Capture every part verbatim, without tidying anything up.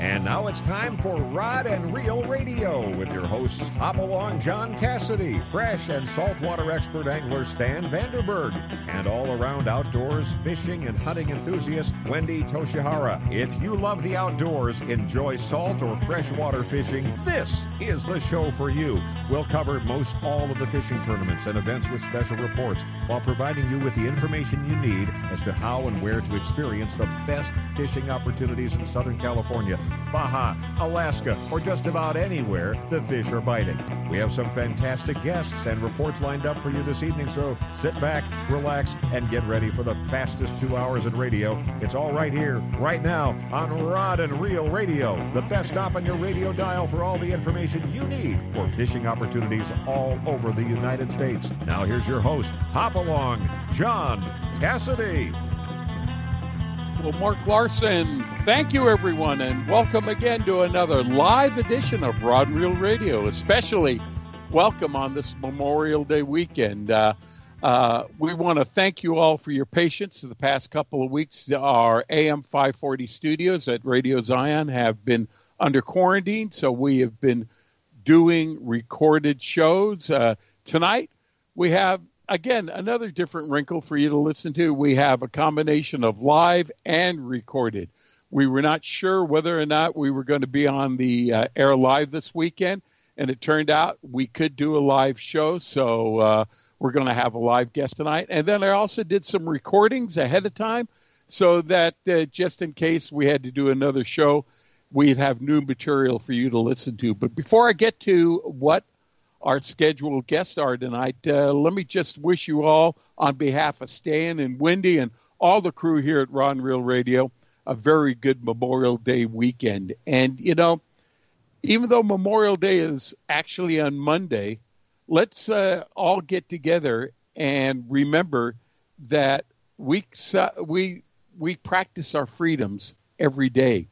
And now it's time for Rod and Reel Radio with your hosts Hopalong John Cassidy, fresh and saltwater expert angler Stan Vanderberg, and all-around outdoors fishing and hunting enthusiast Wendy Toshihara. If you love the outdoors, enjoy salt or freshwater fishing, this is the show for you. We'll cover most all of the fishing tournaments and events with special reports while providing you with the information you need as to how and where to experience the best fishing opportunities in Southern California, Baja, Alaska, or just about anywhere the fish are biting. We have some fantastic guests and reports lined up for you this evening, so sit back, relax, and get ready for the fastest two hours in radio. It's all right here, right now, on Rod and Reel Radio, the best stop on your radio dial for all the information you need for fishing opportunities all over the United States. Now here's your host, Hopalong John Cassidy. Well, Mark Larson, thank you, everyone, and welcome again to another live edition of Rod and Reel Radio, especially welcome on this Memorial Day weekend. Uh, uh, we want to thank you all for your patience the past couple of weeks. Our A M five forty studios at Radio Zion have been under quarantine, so we have been doing recorded shows. Uh, tonight, we have Again, another different wrinkle for you to listen to. We have a combination of live and recorded. We were not sure whether or not we were going to be on the uh, air live this weekend, and it turned out we could do a live show, so uh, we're going to have a live guest tonight. And then I also did some recordings ahead of time so that uh, just in case we had to do another show, we'd have new material for you to listen to. But before I get to what our scheduled guests are tonight, Uh, let me just wish you all, on behalf of Stan and Wendy and all the crew here at Rod and Reel Radio, a very good Memorial Day weekend. And, you know, even though Memorial Day is actually on Monday, let's uh, all get together and remember that we, we, we practice our freedoms every day.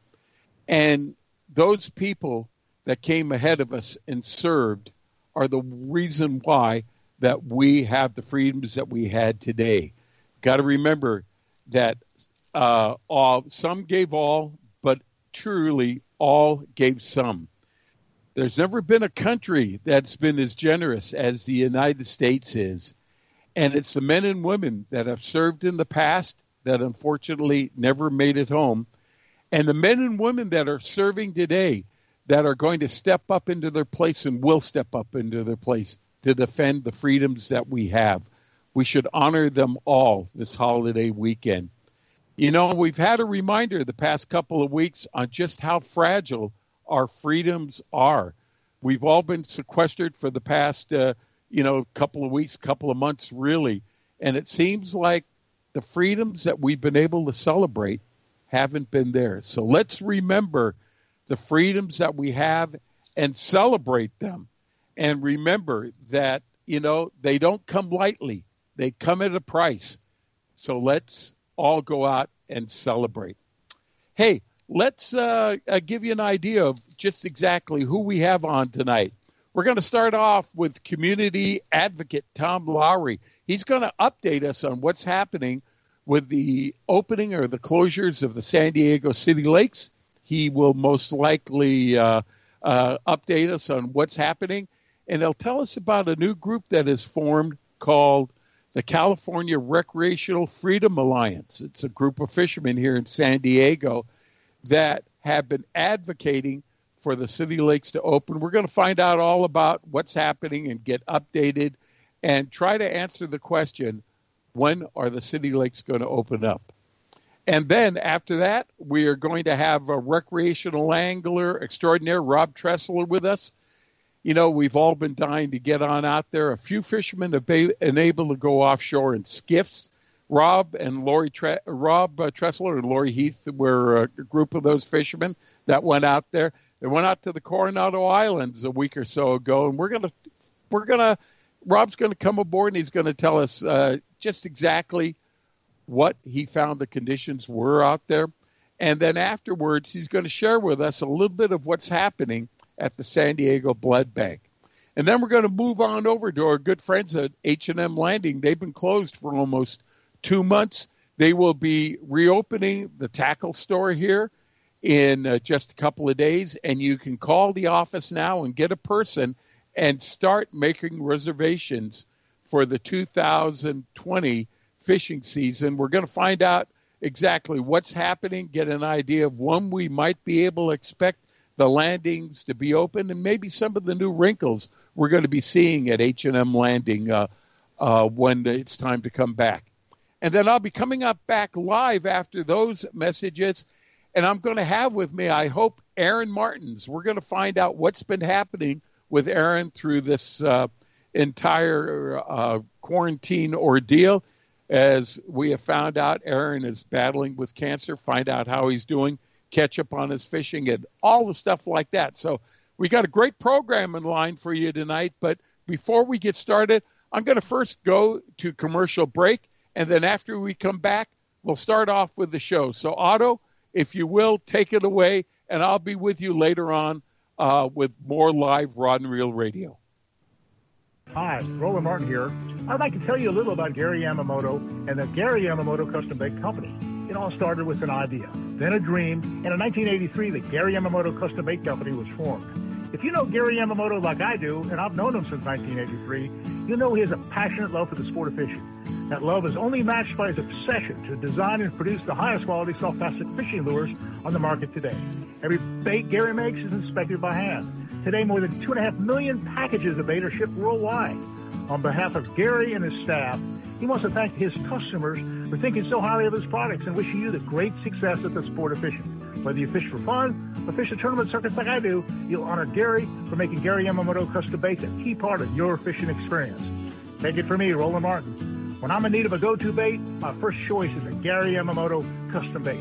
And those people that came ahead of us and served are the reason why that we have the freedoms that we had today. Got to remember that uh, all some gave all, but truly all gave some. There's never been a country that's been as generous as the United States is. And it's the men and women that have served in the past that unfortunately never made it home. And the men and women that are serving today that are going to step up into their place and will step up into their place to defend the freedoms that we have. We should honor them all this holiday weekend. You know, we've had a reminder the past couple of weeks on just how fragile our freedoms are. We've all been sequestered for the past, uh, you know, couple of weeks, couple of months, really. And it seems like the freedoms that we've been able to celebrate haven't been there. So let's remember the freedoms that we have and celebrate them. And remember that, you know, they don't come lightly. They come at a price. So let's all go out and celebrate. Hey, let's uh, uh, give you an idea of just exactly who we have on tonight. We're going to start off with community advocate Tom Lowry. He's going to update us on what's happening with the opening or the closures of the San Diego City Lakes. He will most likely uh, uh, update us on what's happening, and he'll tell us about a new group that is formed called the California Recreational Freedom Alliance. It's a group of fishermen here in San Diego that have been advocating for the city lakes to open. We're going to find out all about what's happening and get updated and try to answer the question, when are the city lakes going to open up? And then after that, we are going to have a recreational angler extraordinaire, Rob Tressler, with us. You know, we've all been dying to get on out there. A few fishermen have been able to go offshore in skiffs. Rob and Lori Tre- Rob uh, Tressler and Lori Heath were a group of those fishermen that went out there. They went out to the Coronado Islands a week or so ago, and we're gonna, we're gonna, Rob's gonna come aboard and he's gonna tell us uh, just exactly what he found the conditions were out there. And then afterwards, he's going to share with us a little bit of what's happening at the San Diego Blood Bank. And then we're going to move on over to our good friends at H and M Landing. They've been closed for almost two months. They will be reopening the tackle store here in uh, just a couple of days, and you can call the office now and get a person and start making reservations for the two thousand twenty fishing season. We're going to find out exactly what's happening, get an idea of when we might be able to expect the landings to be open, and maybe some of the new wrinkles we're going to be seeing at H and M Landing uh, uh, when it's time to come back. And then I'll be coming up back live after those messages, and I'm going to have with me, I hope, Aaron Martins. We're going to find out what's been happening with Aaron through this uh, entire uh, quarantine ordeal. As we have found out, Aaron is battling with cancer, find out how he's doing, catch up on his fishing, and all the stuff like that. So we got a great program in line for you tonight, but before we get started, I'm going to first go to commercial break, and then after we come back, we'll start off with the show. So Otto, if you will, take it away, and I'll be with you later on uh, with more live Rod and Reel Radio. Hi, Roland Martin here. I'd like to tell you a little about Gary Yamamoto and the Gary Yamamoto Custom Bake Company. It all started with an idea, then a dream, and in nineteen eighty-three, the Gary Yamamoto Custom Bake Company was formed. If you know Gary Yamamoto like I do, and I've known him since nineteen eighty-three, you know he has a passionate love for the sport of fishing. That love is only matched by his obsession to design and produce the highest quality soft-plastic fishing lures on the market today. Every bait Gary makes is inspected by hand. Today, more than two and a half million packages of bait are shipped worldwide. On behalf of Gary and his staff, he wants to thank his customers for thinking so highly of his products and wishing you the great success at the sport of fishing. Whether you fish for fun or fish the tournament circuits like I do, you'll honor Gary for making Gary Yamamoto Custom Baits a key part of your fishing experience. Take it from me, Roland Martin. When I'm in need of a go-to bait, my first choice is a Gary Yamamoto Custom Bait.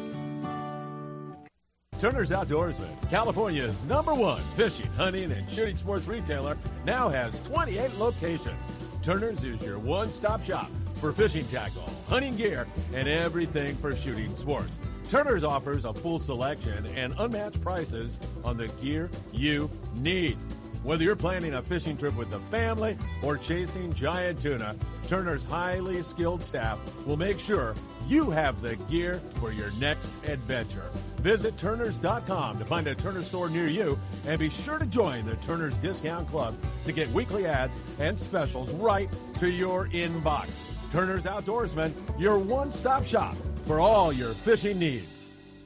Turner's Outdoorsman, California's number one fishing, hunting, and shooting sports retailer, now has twenty-eight locations. Turner's is your one-stop shop for fishing tackle, hunting gear, and everything for shooting sports. Turner's offers a full selection and unmatched prices on the gear you need. Whether you're planning a fishing trip with the family or chasing giant tuna, Turner's highly skilled staff will make sure you have the gear for your next adventure. Visit Turners dot com to find a Turner store near you, and be sure to join the Turner's Discount Club to get weekly ads and specials right to your inbox. Turner's Outdoorsman, your one-stop shop for all your fishing needs.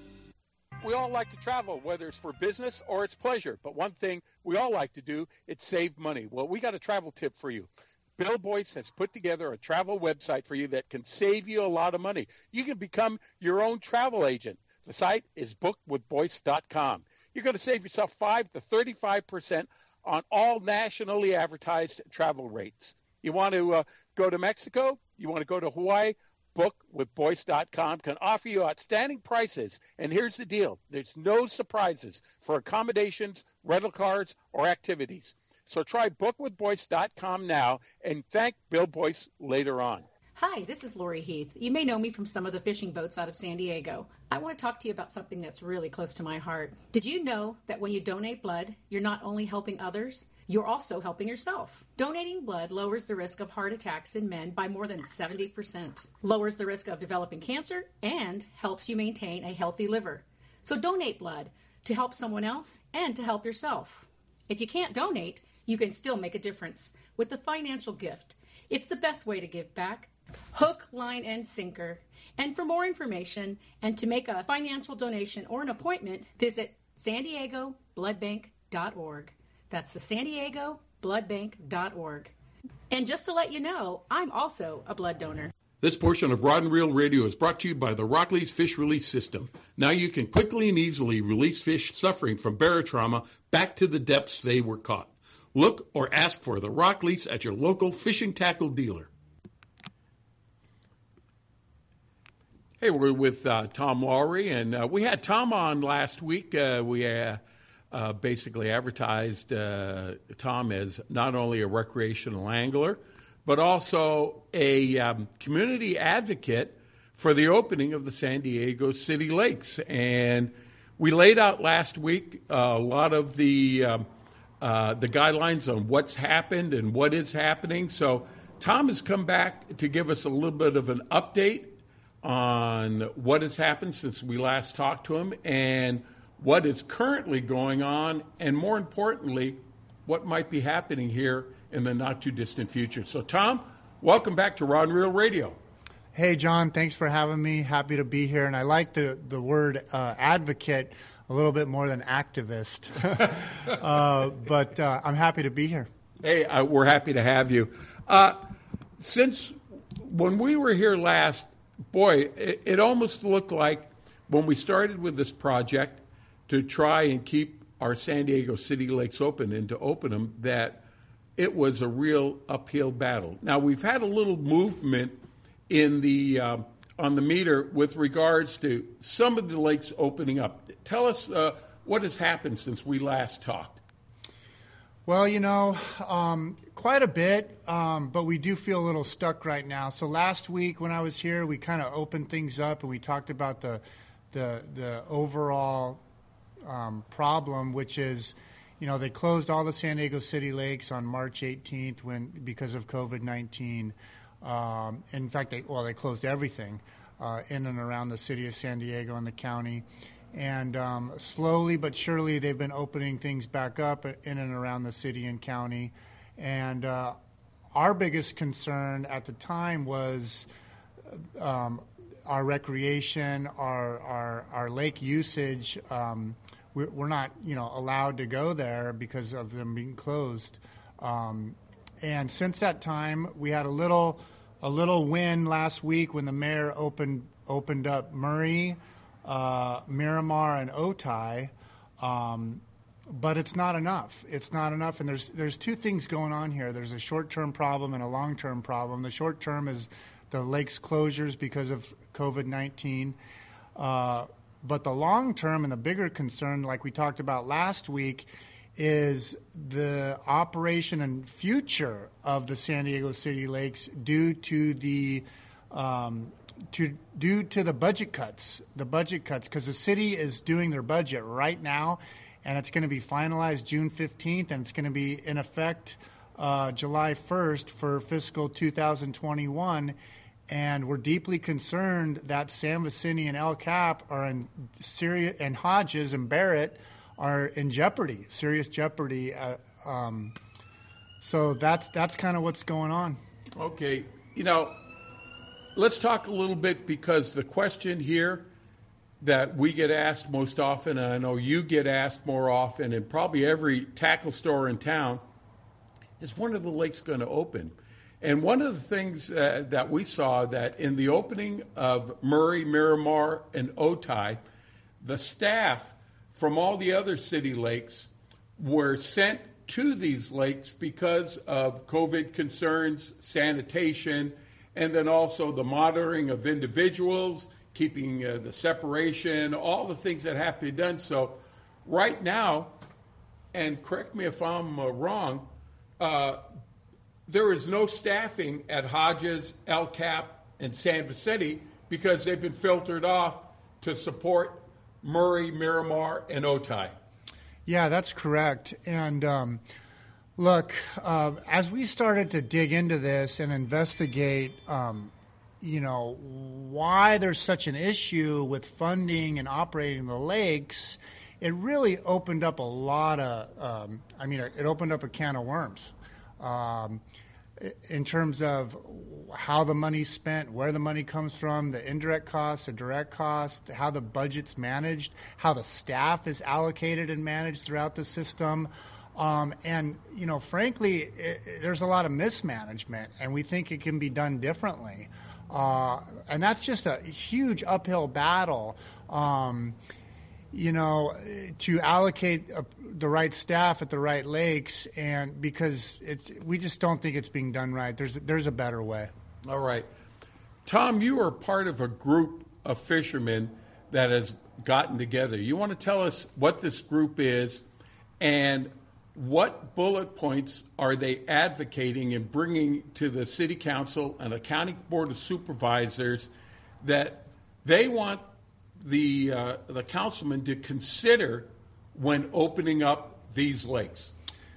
We all like to travel, whether it's for business or it's pleasure. But one thing we all like to do, it's save money. Well, we got a travel tip for you. Bill Boyce has put together a travel website for you that can save you a lot of money. You can become your own travel agent. The site is book with boyce dot com. You're going to save yourself five to thirty-five percent on all nationally advertised travel rates. You want to uh, go to Mexico? You want to go to Hawaii? book with boyce dot com can offer you outstanding prices. And here's the deal. There's no surprises for accommodations, rental cars, or activities. So try book with boyce dot com now and thank Bill Boyce later on. Hi, this is Lori Heath. You may know me from some of the fishing boats out of San Diego. I want to talk to you about something that's really close to my heart. Did you know that when you donate blood, you're not only helping others, you're also helping yourself? Donating blood lowers the risk of heart attacks in men by more than seventy percent, lowers the risk of developing cancer, and helps you maintain a healthy liver. So donate blood to help someone else and to help yourself. If you can't donate, you can still make a difference with the financial gift. It's the best way to give back. Hook, line, and sinker. And for more information and to make a financial donation or an appointment, visit san diego blood bank dot org. That's the san diego blood bank dot org. And just to let you know, I'm also a blood donor. This portion of Rod and Reel Radio is brought to you by the Rockley's Fish Release System. Now you can quickly and easily release fish suffering from barotrauma back to the depths they were caught. Look or ask for the Rockley's at your local fishing tackle dealer. Hey, we're with uh, Tom Lowry, and uh, we had Tom on last week. Uh, we uh, uh, basically advertised uh, Tom as not only a recreational angler, but also a um, community advocate for the opening of the San Diego City Lakes. And we laid out last week uh, a lot of the um, uh, the guidelines on what's happened and what is happening. So Tom has come back to give us a little bit of an update on what has happened since we last talked to him and what is currently going on, and more importantly, what might be happening here in the not-too-distant future. So, Tom, welcome back to Rod and Reel Radio. Hey, John, thanks for having me. Happy to be here. And I like the, the word uh, advocate a little bit more than activist. uh, but uh, I'm happy to be here. Hey, uh, we're happy to have you. Uh, since when we were here last, boy, it, it almost looked like when we started with this project to try and keep our San Diego City Lakes open and to open them, that it was a real uphill battle. Now, we've had a little movement in the uh, on the meter with regards to some of the lakes opening up. Tell us uh, what has happened since we last talked. Well, you know, um, quite a bit, um, but we do feel a little stuck right now. So last week when I was here, we kind of opened things up and we talked about the the, the overall um, problem, which is, you know, they closed all the San Diego City Lakes on March eighteenth when because of COVID nineteen. Um, in fact, they well, they closed everything uh, in and around the city of San Diego and the county. And um, slowly but surely, they've been opening things back up in and around the city and county. And uh, our biggest concern at the time was um, our recreation, our our, our lake usage. Um, we're, we're not, you know, allowed to go there because of them being closed. Um, and since that time, we had a little a little win last week when the mayor opened opened up Murray, Uh, Miramar and Otay, um, but it's not enough. It's not enough, and there's there's two things going on here. There's a short-term problem and a long-term problem. The short-term is the lake's closures because of COVID nineteen, uh, but the long-term and the bigger concern, like we talked about last week, is the operation and future of the San Diego City Lakes due to the um, To, due to the budget cuts, the budget cuts, because the city is doing their budget right now, and it's going to be finalized June fifteenth, and it's going to be in effect uh, July first for fiscal two thousand twenty-one. And we're deeply concerned that San Vicente and El Cap are in serious, and Hodges and Barrett are in jeopardy, serious jeopardy. Uh, um, so that's that's kind of what's going on. Okay, you know. Let's talk a little bit, because the question here that we get asked most often, and I know you get asked more often, and probably every tackle store in town, is when are the lakes going to open? And one of the things uh, that we saw that in the opening of Murray, Miramar, and Otay, the staff from all the other city lakes were sent to these lakes because of COVID concerns, sanitation, and then also the monitoring of individuals, keeping uh, the separation, all the things that have to be done. So right now, and correct me if I'm uh, wrong, uh, there is no staffing at Hodges, El Cap, and San Vicente because they've been filtered off to support Murray, Miramar, and Otay. Yeah, that's correct. And um, Look, uh, as we started to dig into this and investigate, um, you know, why there's such an issue with funding and operating the lakes, it really opened up a lot of, um, I mean, it opened up a can of worms um, in terms of how the money's spent, where the money comes from, the indirect costs, the direct costs, how the budget's managed, how the staff is allocated and managed throughout the system. Um, and, you know, frankly, it, it, there's a lot of mismanagement, and we think it can be done differently. Uh, and that's just a huge uphill battle, um, you know, to allocate a, the right staff at the right lakes, and because it's, we just don't think it's being done right. There's, there's a better way. All right. Tom, you are part of a group of fishermen that has gotten together. You want to tell us what this group is and what bullet points are they advocating and bringing to the city council and the county board of supervisors that they want the uh, the councilman to consider when opening up these lakes?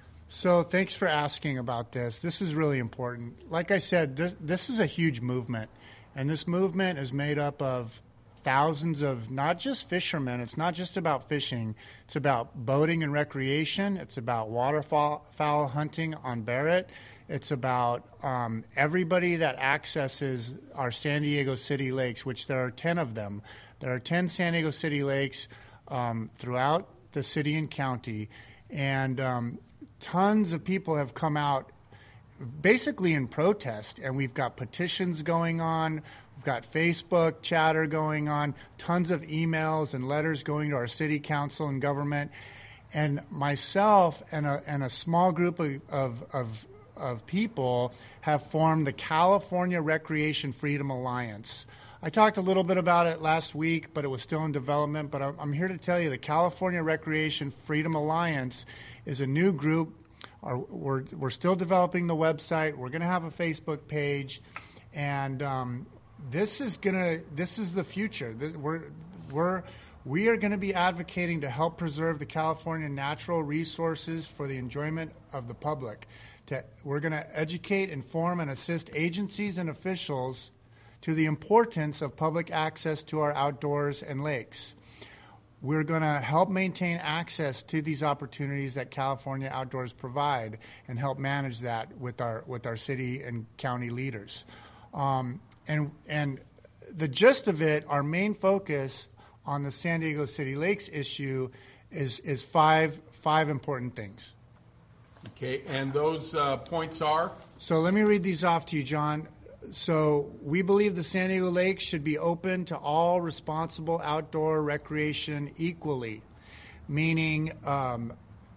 So thanks for asking about this. This is really important. Like I said, this, this is a huge movement, and this movement is made up of thousands of not just fishermen. It's not just about fishing. It's about boating and recreation. It's about waterfowl fowl hunting on Barrett. It's about um, everybody that accesses our San Diego City lakes, which there are ten of them. There are ten San Diego City lakes um, throughout the city and county, and um, tons of people have come out basically in protest, and we've got petitions going on. We've got Facebook chatter going on, tons of emails and letters going to our city council and government. And myself and a, and a small group of, of, of, of people have formed the California Recreation Freedom Alliance. I talked a little bit about it last week, but it was still in development. But I'm, I'm here to tell you the California Recreation Freedom Alliance is a new group. Our, we're, we're still developing the website. We're going to have a Facebook page. And um, This is gonna. This is the future. We're we're we are going to be advocating to help preserve the California natural resources for the enjoyment of the public. To, we're going to educate, inform, and assist agencies and officials to the importance of public access to our outdoors and lakes. We're going to help maintain access to these opportunities that California Outdoors provide, and help manage that with our with our city and county leaders. Um, And and the gist of it, our main focus on the San Diego City Lakes issue is is five five important things. Okay, and those uh, points are? So let me read these off to you, John. So we believe the San Diego Lakes should be open to all responsible outdoor recreation equally, meaning um,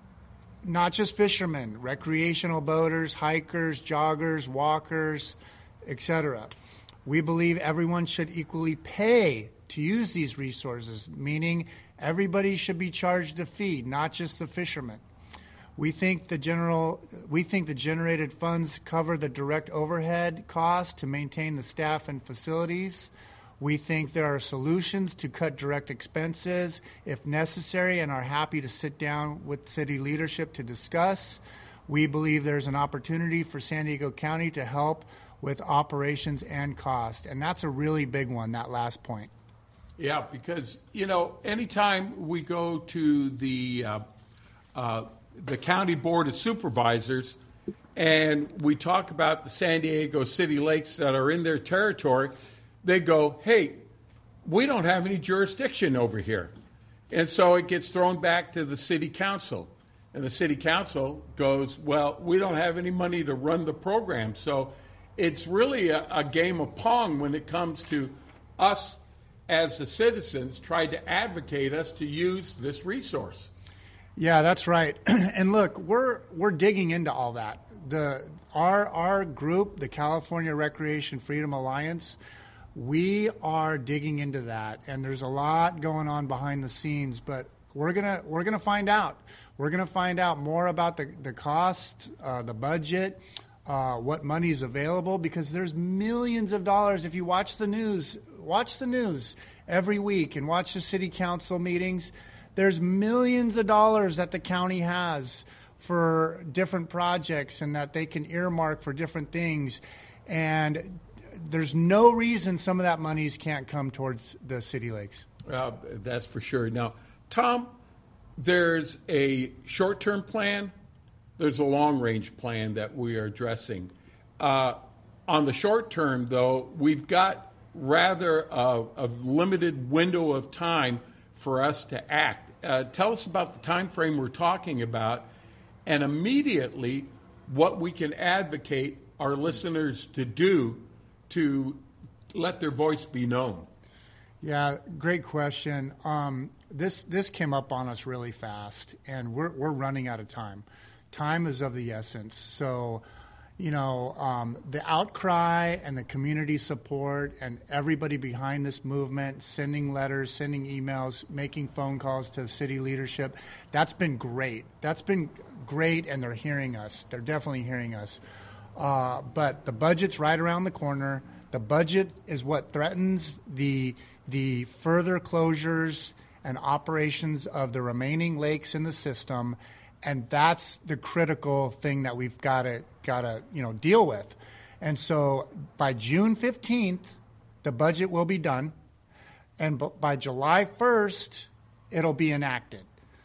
not just fishermen, recreational boaters, hikers, joggers, walkers, et cetera. We believe everyone should equally pay to use these resources, meaning everybody should be charged a fee, not just the fishermen. We think the general, we think the generated funds cover the direct overhead costs to maintain the staff and facilities. We think there are solutions to cut direct expenses if necessary, and are happy to sit down with city leadership to discuss. We believe there's an opportunity for San Diego County to help with operations and cost. And that's a really big one, that last point. Yeah, because, you know, anytime we go to the uh, uh, the County Board of Supervisors and we talk about the San Diego City Lakes that are in their territory, they go, hey, we don't have any jurisdiction over here. And so it gets thrown back to the city council. And the city council goes, well, we don't have any money to run the program. So it's really a, a game of pong when it comes to us as the citizens trying to advocate us to use this resource. Yeah, that's right. And look, we're we're digging into all that. The our our group, the California Recreation Freedom Alliance, we are digging into that, and there's a lot going on behind the scenes, but we're gonna we're gonna find out. We're gonna find out more about the the cost, uh, the budget, uh, what money is available, because there's millions of dollars. If you watch the news, watch the news every week and watch the city council meetings. There's millions of dollars that the county has for different projects and that they can earmark for different things. And there's no reason some of that monies can't come towards the city lakes. Uh, that's for sure. Now, Tom, there's a short-term plan. There's a long-range plan that we are addressing. Uh, on the short term, though, we've got rather a, a limited window of time for us to act. Uh, tell us about the time frame we're talking about, and immediately what we can advocate our listeners to do to let their voice be known. Yeah, great question. Um, this this came up on us really fast, and we're we're running out of time. Time is of the essence. So, you know, um, the outcry and the community support and everybody behind this movement, sending letters, sending emails, making phone calls to city leadership, that's been great. That's been great, and they're hearing us. They're definitely hearing us. Uh, but the budget's right around the corner. The budget is what threatens the the further closures and operations of the remaining lakes in the system. And that's the critical thing that we've got to got to you know deal with. And so by June fifteenth, the budget will be done. and b- by July first, it'll be enacted.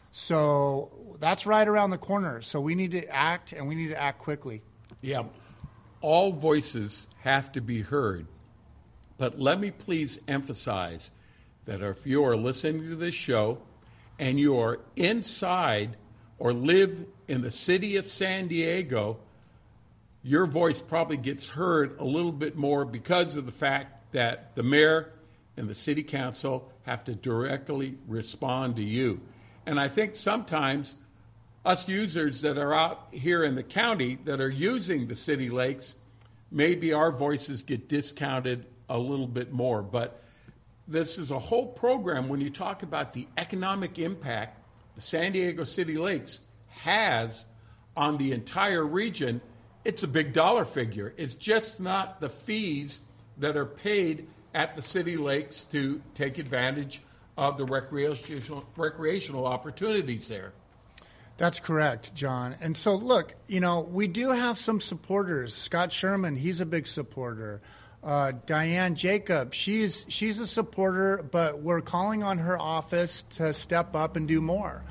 So that's right around the corner. So we need to act, and we need to act quickly. Yeah, all voices have to be heard. But let me please emphasize that if you are listening to this show and you are inside or live in the city of San Diego, your voice probably gets heard a little bit more because of the fact that the mayor and the city council have to directly respond to you. And I think sometimes us users that are out here in the county that are using the city lakes, maybe our voices get discounted a little bit more. But this is a whole program when you talk about the economic impact the San Diego City Lakes has on the entire region. It's a big dollar figure. It's just not the fees that are paid at the city lakes to take advantage of the recreational recreational opportunities there. That's correct, John. And so, look, you know, we do have some supporters. Scott Sherman, he's a big supporter. Uh, Diane Jacob, she's she's a supporter, but we're calling on her office to step up and do more.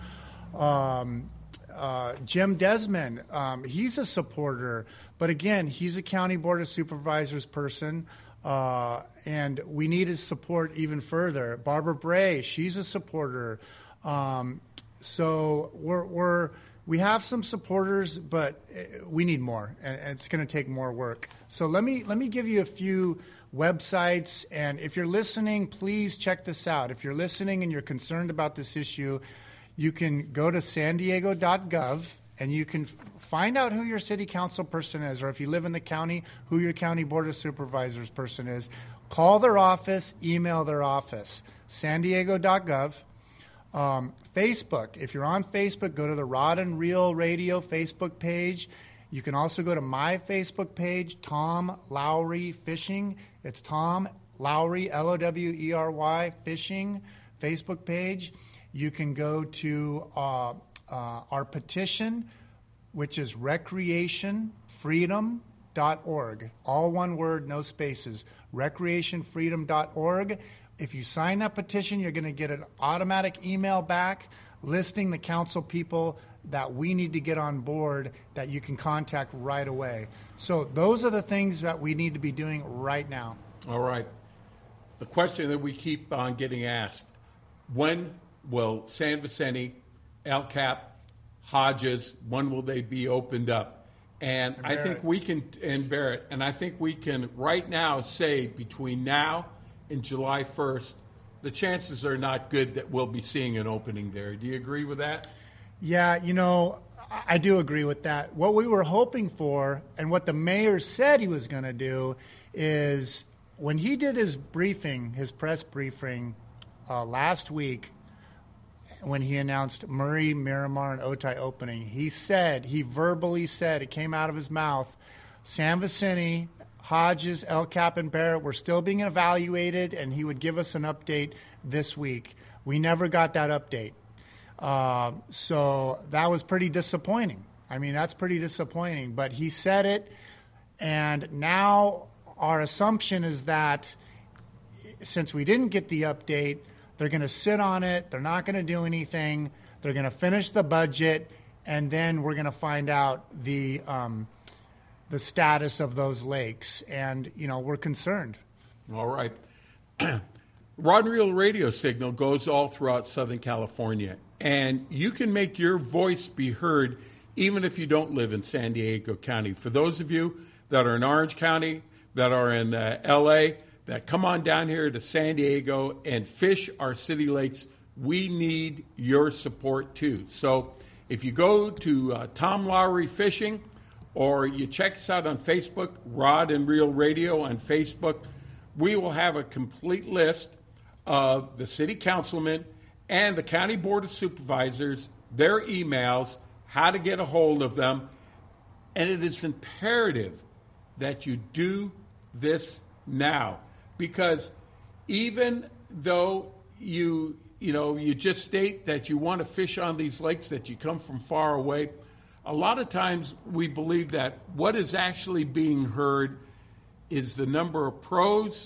Um, uh, Jim Desmond, um, he's a supporter, but again, he's a County Board of Supervisors person. Uh, and we need his support even further. Barbara Bray, she's a supporter. Um, so we're, we're, we have some supporters, but we need more, and it's going to take more work. So let me, let me give you a few websites, and if you're listening, please check this out. If you're listening and you're concerned about this issue, you can go to san diego dot gov. And you can find out who your city council person is, or if you live in the county, who your county board of supervisors person is. Call their office, email their office, san diego dot gov. Um, Facebook, if you're on Facebook, go to the Rod and Reel Radio Facebook page. You can also go to my Facebook page, Tom Lowry Fishing. It's Tom Lowry, L O W E R Y, Fishing, Facebook page. You can go to uh, Uh, our petition, which is recreation freedom dot org. All one word, no spaces. recreation freedom dot org. If you sign that petition, you're going to get an automatic email back listing the council people that we need to get on board that you can contact right away. So those are the things that we need to be doing right now. All right. The question that we keep on getting asked, when will San Vicente, El Cap, Hodges, when will they be opened up? And, and I think we can, and Barrett, and I think we can right now say between now and July first, the chances are not good that we'll be seeing an opening there. Do you agree with that? Yeah, you know, I do agree with that. What we were hoping for and what the mayor said he was going to do is when he did his briefing, his press briefing uh, last week, when he announced Murray, Miramar, and Otay opening, he said, he verbally said, it came out of his mouth, San Vicente, Hodges, El Cap, and Barrett were still being evaluated, and he would give us an update this week. We never got that update. Uh, so that was pretty disappointing. I mean, that's pretty disappointing. But he said it, and now our assumption is that since we didn't get the update, they're going to sit on it. They're not going to do anything. They're going to finish the budget, and then we're going to find out the um, the status of those lakes. And, you know, we're concerned. All right. Rod and Reel radio signal goes all throughout Southern California, and you can make your voice be heard even if you don't live in San Diego County. For those of you that are in Orange County, that are in uh, L A, that come on down here to San Diego and fish our city lakes, we need your support too. So if you go to uh, Tom Lowry Fishing, or you check us out on Facebook, Rod and Reel Radio on Facebook, we will have a complete list of the city councilmen and the county board of supervisors, their emails, how to get a hold of them. And it is imperative that you do this now, because even though you, you know, you just state that you want to fish on these lakes, that you come from far away, a lot of times we believe that what is actually being heard is the number of pros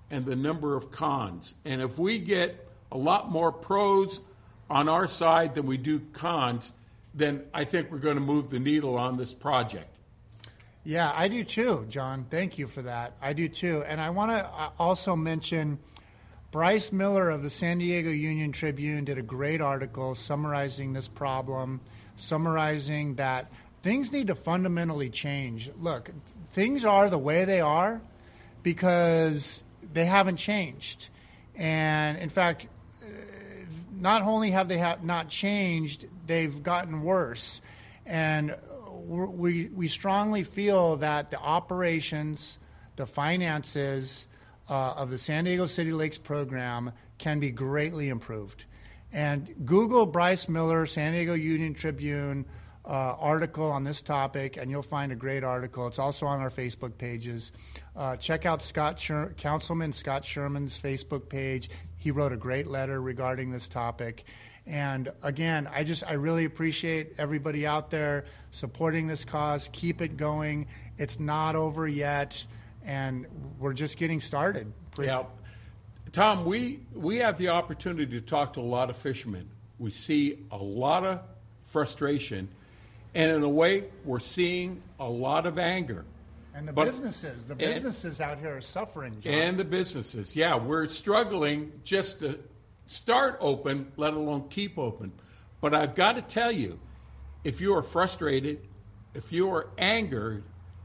and the number of cons. And if we get a lot more pros on our side than we do cons, then I think we're going to move the needle on this project. Yeah, I do too, John. Thank you for that. I do too. And I want to also mention Bryce Miller of the San Diego Union Tribune did a great article summarizing this problem, summarizing that things need to fundamentally change. Look, things are the way they are because they haven't changed. And in fact, not only have they ha- not changed, they've gotten worse. And we we strongly feel that the operations, the finances uh, of the San Diego City Lakes program can be greatly improved. And Google Bryce Miller, San Diego Union Tribune uh, article on this topic, and you'll find a great article. It's also on our Facebook pages. Uh, check out Scott Sher- Councilman Scott Sherman's Facebook page. He wrote a great letter regarding this topic. And again, I just I really appreciate everybody out there supporting this cause. Keep it going. It's not over yet, and we're just getting started. Yeah. Tom, we, we have the opportunity to talk to a lot of fishermen. We see a lot of frustration, and in a way, we're seeing a lot of anger. And the but, businesses, the businesses and, out here are suffering, John. And the businesses, yeah. We're struggling just to start open, let alone keep open. But I've got to tell you, if you are frustrated, if you are angered,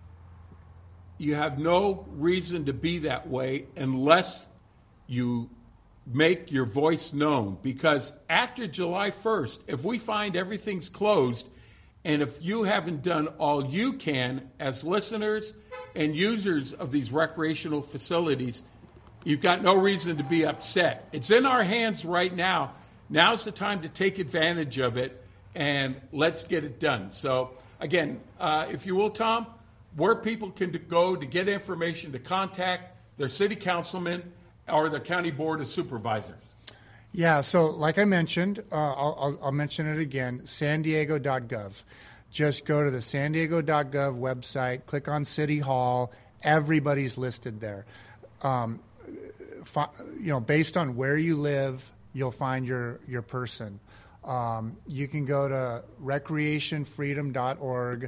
you have no reason to be that way unless you make your voice known. Because after July first, if we find everything's closed, and if you haven't done all you can as listeners and users of these recreational facilities, you've got no reason to be upset. It's in our hands right now. Now's the time to take advantage of it, and let's get it done. So, again, uh, if you will, Tom, where people can go to get information, to contact their city councilman or the county board of supervisors. Yeah, so like I mentioned, uh, I'll, I'll, I'll mention it again, san diego dot gov. Just go to the san diego dot gov website, click on City Hall. Everybody's listed there. Um, fi- you know, based on where you live, you'll find your, your person. Um, you can go to recreation freedom dot org,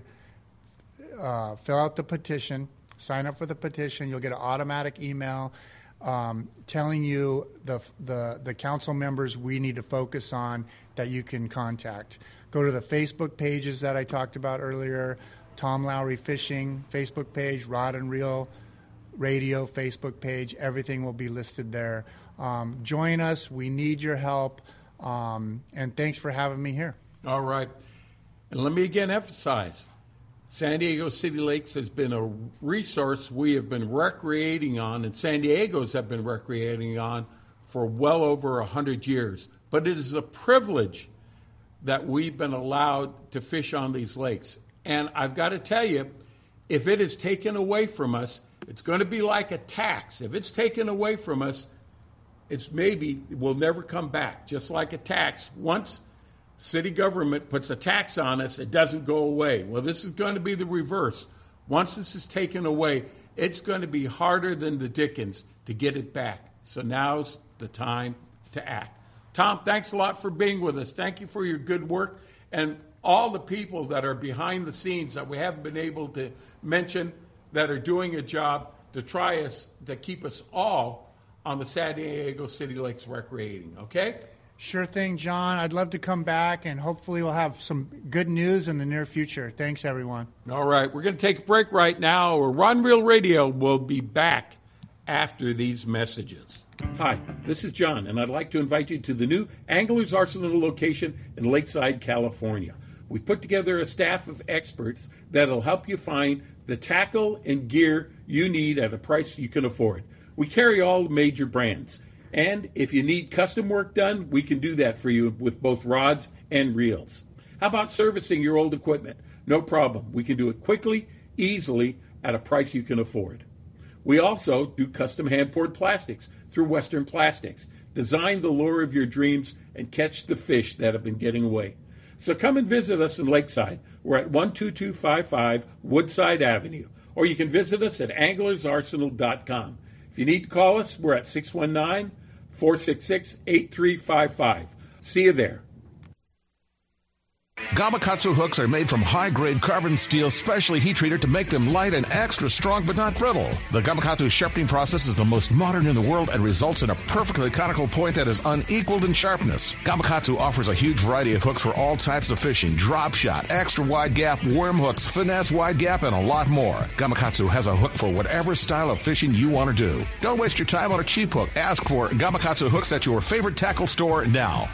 uh, fill out the petition, sign up for the petition. You'll get an automatic email Um, telling you the, the the council members we need to focus on that you can contact. Go to the Facebook pages that I talked about earlier, Tom Lowry Fishing Facebook page, Rod and Reel Radio Facebook page. Everything will be listed there. Um, join us. We need your help. Um, and thanks for having me here. All right. And let me again emphasize, San Diego City Lakes has been a resource we have been recreating on, and San Diego's have been recreating on for well over one hundred years. But it is a privilege that we've been allowed to fish on these lakes. And I've got to tell you, if it is taken away from us, it's going to be like a tax. If it's taken away from us, it's maybe will never come back. Just like a tax, once city government puts a tax on us, it doesn't go away. Well, this is going to be the reverse. Once this is taken away, it's going to be harder than the Dickens to get it back. So now's the time to act. Tom, thanks a lot for being with us. Thank you for your good work. And all the people that are behind the scenes that we haven't been able to mention that are doing a job to try us, to keep us all on the San Diego City Lakes recreating, okay? Sure thing, John. I'd love to come back, and hopefully we'll have some good news in the near future. Thanks, everyone. All right. We're going to take a break right now. Rod and Reel Radio will be back after these messages. Hi, this is John, and I'd like to invite you to the new Anglers Arsenal location in Lakeside, California. We've put together a staff of experts that'll help you find the tackle and gear you need at a price you can afford. We carry all the major brands. And if you need custom work done, we can do that for you with both rods and reels. How about servicing your old equipment? No problem. We can do it quickly, easily, at a price you can afford. We also do custom hand-poured plastics through Western Plastics. Design the lure of your dreams and catch the fish that have been getting away. So come and visit us in Lakeside. We're at one two two five five Woodside Avenue. Or you can visit us at anglers arsenal dot com. If you need to call us, we're at six one nine, four six six, eight three five five. See you there. Gamakatsu hooks are made from high-grade carbon steel specially heat-treated to make them light and extra strong but not brittle. The Gamakatsu sharpening process is the most modern in the world and results in a perfectly conical point that is unequaled in sharpness. Gamakatsu offers a huge variety of hooks for all types of fishing: drop shot, extra wide gap, worm hooks, finesse wide gap, and a lot more. Gamakatsu has a hook for whatever style of fishing you want to do. Don't waste your time on a cheap hook. Ask for Gamakatsu hooks at your favorite tackle store now.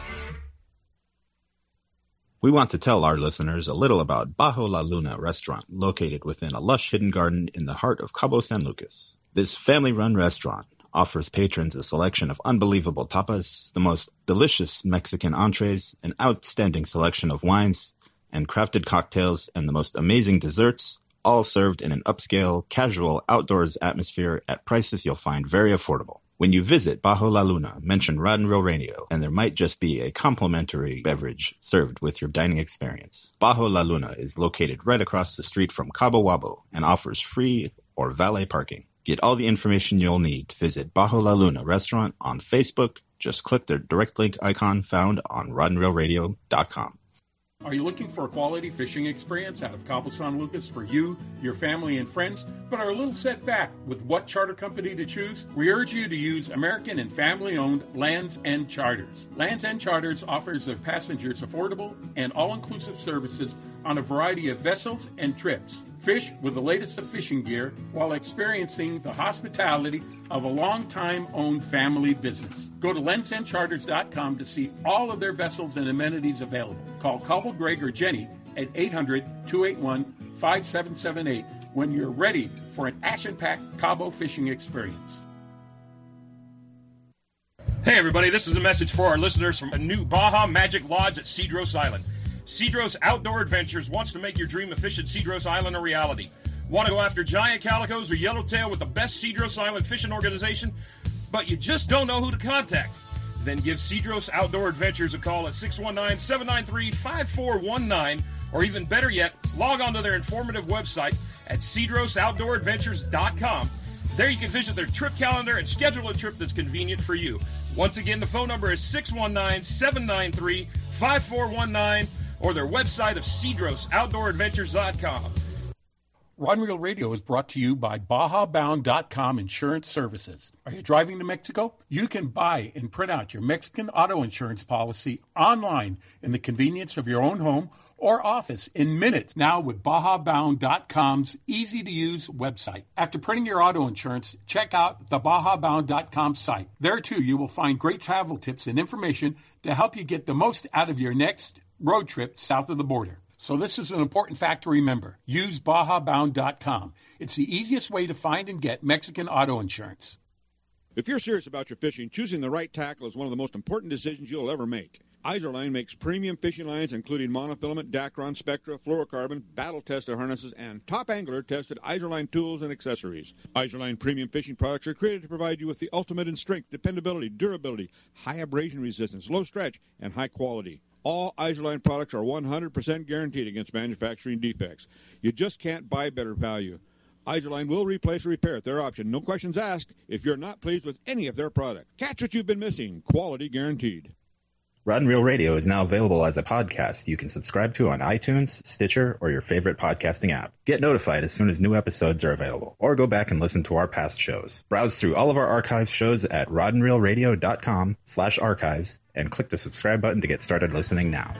We want to tell our listeners a little about Bajo La Luna restaurant, located within a lush hidden garden in the heart of Cabo San Lucas. This family-run restaurant offers patrons a selection of unbelievable tapas, the most delicious Mexican entrees, an outstanding selection of wines and crafted cocktails, and the most amazing desserts, all served in an upscale, casual, outdoors atmosphere at prices you'll find very affordable. When you visit Bajo La Luna, mention Rod and Reel Radio, and there might just be a complimentary beverage served with your dining experience. Bajo La Luna is located right across the street from Cabo Wabo and offers free or valet parking. Get all the information you'll need to visit Bajo La Luna restaurant on Facebook. Just click the direct link icon found on rod and reel radio dot com. Are you looking for a quality fishing experience out of Cabo San Lucas for you, your family, and friends, but are a little set back with what charter company to choose? We urge you to use American and family-owned Lands End Charters. Lands End Charters offers their passengers affordable and all-inclusive services on a variety of vessels and trips. Fish with the latest of fishing gear while experiencing the hospitality of a long-time owned family business. Go to lands end charters dot com to see all of their vessels and amenities available. Call Cobble, Greg, or Jenny at eight hundred, two eight one, five seven seven eight when you're ready for an action-packed Cabo fishing experience. Hey everybody, this is a message for our listeners from a new Baja Magic Lodge at Cedros Island. Cedros Outdoor Adventures wants to make your dream of fish at Cedros Island a reality. Want to go after giant calicos or yellowtail with the best Cedros Island fishing organization, but you just don't know who to contact? Then give Cedros Outdoor Adventures a call at six one nine, seven nine three, five four one nine, or even better yet, log on to their informative website at cedros outdoor adventures dot com. There you can visit their trip calendar and schedule a trip that's convenient for you. Once again, the phone number is six one nine, seven nine three, five four one nine, or their website of cedros outdoor adventures dot com. Rod and Reel Radio is brought to you by baja bound dot com Insurance Services. Are you driving to Mexico? You can buy and print out your Mexican auto insurance policy online in the convenience of your own home or office in minutes now with baja bound dot com's easy-to-use website. After printing your auto insurance, check out the baja bound dot com site. There, too, you will find great travel tips and information to help you get the most out of your next road trip south of the border. So this is an important fact to remember. Use baja bound dot com. It's the easiest way to find and get Mexican auto insurance. If you're serious about your fishing, choosing the right tackle is one of the most important decisions you'll ever make. Izorline makes premium fishing lines including monofilament, Dacron, Spectra, fluorocarbon, battle-tested harnesses, and top angler-tested Izorline tools and accessories. Izorline premium fishing products are created to provide you with the ultimate in strength, dependability, durability, high abrasion resistance, low stretch, and high quality. All Izorline products are one hundred percent guaranteed against manufacturing defects. You just can't buy better value. Izorline will replace or repair at their option. No questions asked if you're not pleased with any of their products. Catch what you've been missing. Quality guaranteed. Rod and Reel Radio is now available as a podcast you can subscribe to on iTunes, Stitcher, or your favorite podcasting app. Get notified as soon as new episodes are available, or go back and listen to our past shows. Browse through all of our archive shows at rod and reel radio dot com slash archives and click the subscribe button to get started listening now.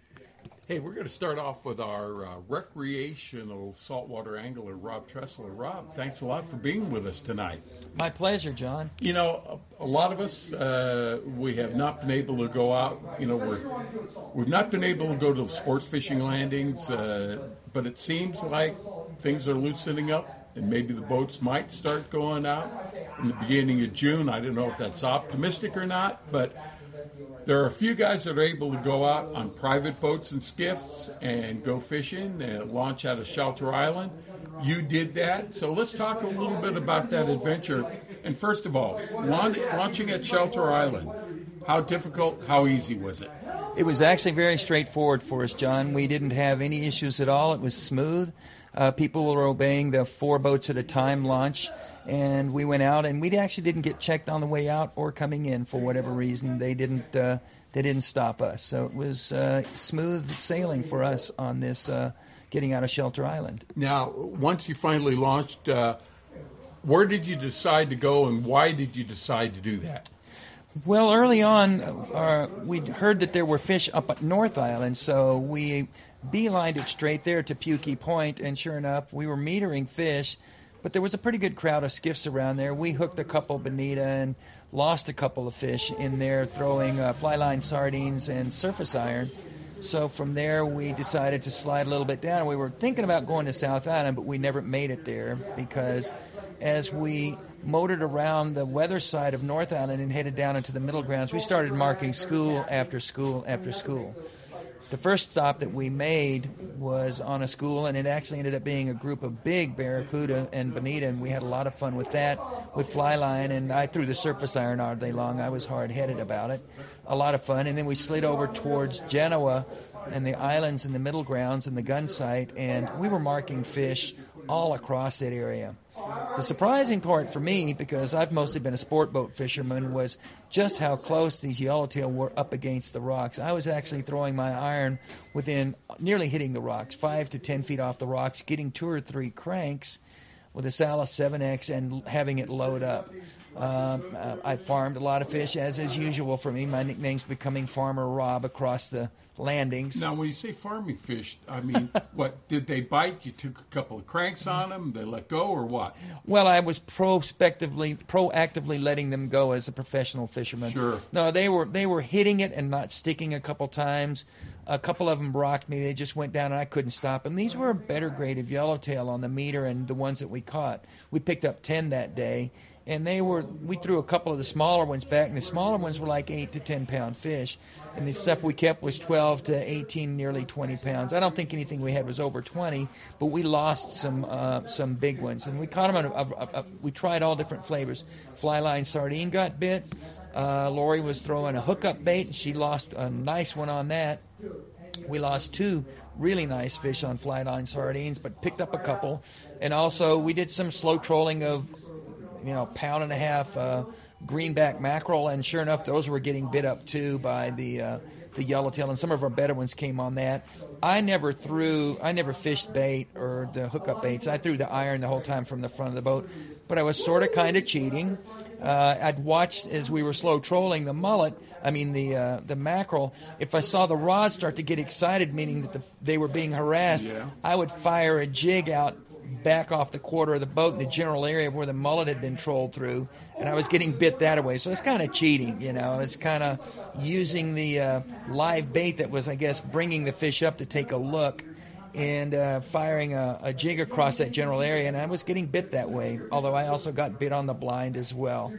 Hey, we're going to start off with our uh, recreational saltwater angler, Rob Tressler. Rob, thanks a lot for being with us tonight. My pleasure, John. You know, a, a lot of us, uh, we have not been able to go out. You know, we're, we've not been able to go to sports fishing landings, uh, but it seems like things are loosening up, and maybe the boats might start going out in the beginning of June. I don't know if that's optimistic or not, but there are a few guys that are able to go out on private boats and skiffs and go fishing and launch out of Shelter Island. You did that. So let's talk a little bit about that adventure. And first of all, launching at Shelter Island, how difficult, how easy was it? It was actually very straightforward for us, John. We didn't have any issues at all. It was smooth. Uh, people were obeying the four boats at a time launch, and we went out, and we actually didn't get checked on the way out or coming in for whatever reason. They didn't uh, they didn't stop us, so it was uh, smooth sailing for us on this uh, getting out of Shelter Island. Now, once you finally launched, uh, where did you decide to go, and why did you decide to do that? Well, early on, uh, we'd heard that there were fish up at North Island, so we beelined it straight there to Pukey Point, and sure enough, we were metering fish, but there was a pretty good crowd of skiffs around there. We hooked a couple bonita and lost a couple of fish in there, throwing uh, fly line sardines and surface iron. So from there, we decided to slide a little bit down. We were thinking about going to South Island, but we never made it there because as we motored around the weather side of North Island and headed down into the middle grounds, we started marking school after school after school. The first stop that we made was on a school, and it actually ended up being a group of big barracuda and bonita, and we had a lot of fun with that, with fly line, and I threw the surface iron all day long. I was hard-headed about it. A lot of fun. And then we slid over towards Genoa and the islands in the middle grounds and the gun site, and we were marking fish all across that area. The surprising part for me, because I've mostly been a sport boat fisherman, was just how close these yellowtail were up against the rocks. I was actually throwing my iron within nearly hitting the rocks, five to ten feet off the rocks, getting two or three cranks with a Salis seven X and having it load up. Uh, I farmed a lot of fish, as is usual for me. My nickname's becoming Farmer Rob across the landings. Now, when you say farming fish, I mean, what, did they bite? You took a couple of cranks on them, they let go, or what? Well, I was prospectively, proactively letting them go as a professional fisherman. Sure. No, they were they were hitting it and not sticking a couple times. A couple of them rocked me. They just went down, and I couldn't stop them. These were a better grade of yellowtail on the meter and the ones that we caught. We picked up ten that day. And they were, we threw a couple of the smaller ones back, and the smaller ones were like eight to ten pound fish. And the stuff we kept was twelve to eighteen, nearly twenty pounds. I don't think anything we had was over twenty, but we lost some uh, some big ones. And we caught them, on a, a, a, we tried all different flavors. Fly line sardine got bit. Uh, Lori was throwing a hookup bait, and she lost a nice one on that. We lost two really nice fish on fly line sardines, but picked up a couple. And also, we did some slow trolling of, you know, pound and a half uh, greenback mackerel, and sure enough, those were getting bit up too by the uh, the yellowtail, and some of our better ones came on that. I never threw, I never fished bait or the hookup baits. I threw the iron the whole time from the front of the boat, but I was sort of kind of cheating. Uh, I'd watch as we were slow trolling the mullet, I mean the uh, the mackerel. If I saw the rod start to get excited, meaning that the, they were being harassed, yeah. I would fire a jig out back off the quarter of the boat in the general area where the mullet had been trolled through, and I was getting bit that way. So it's kind of cheating, you know. It's kind of using the uh, live bait that was, I guess, bringing the fish up to take a look and uh, firing a, a jig across that general area, and I was getting bit that way, although I also got bit on the blind as well.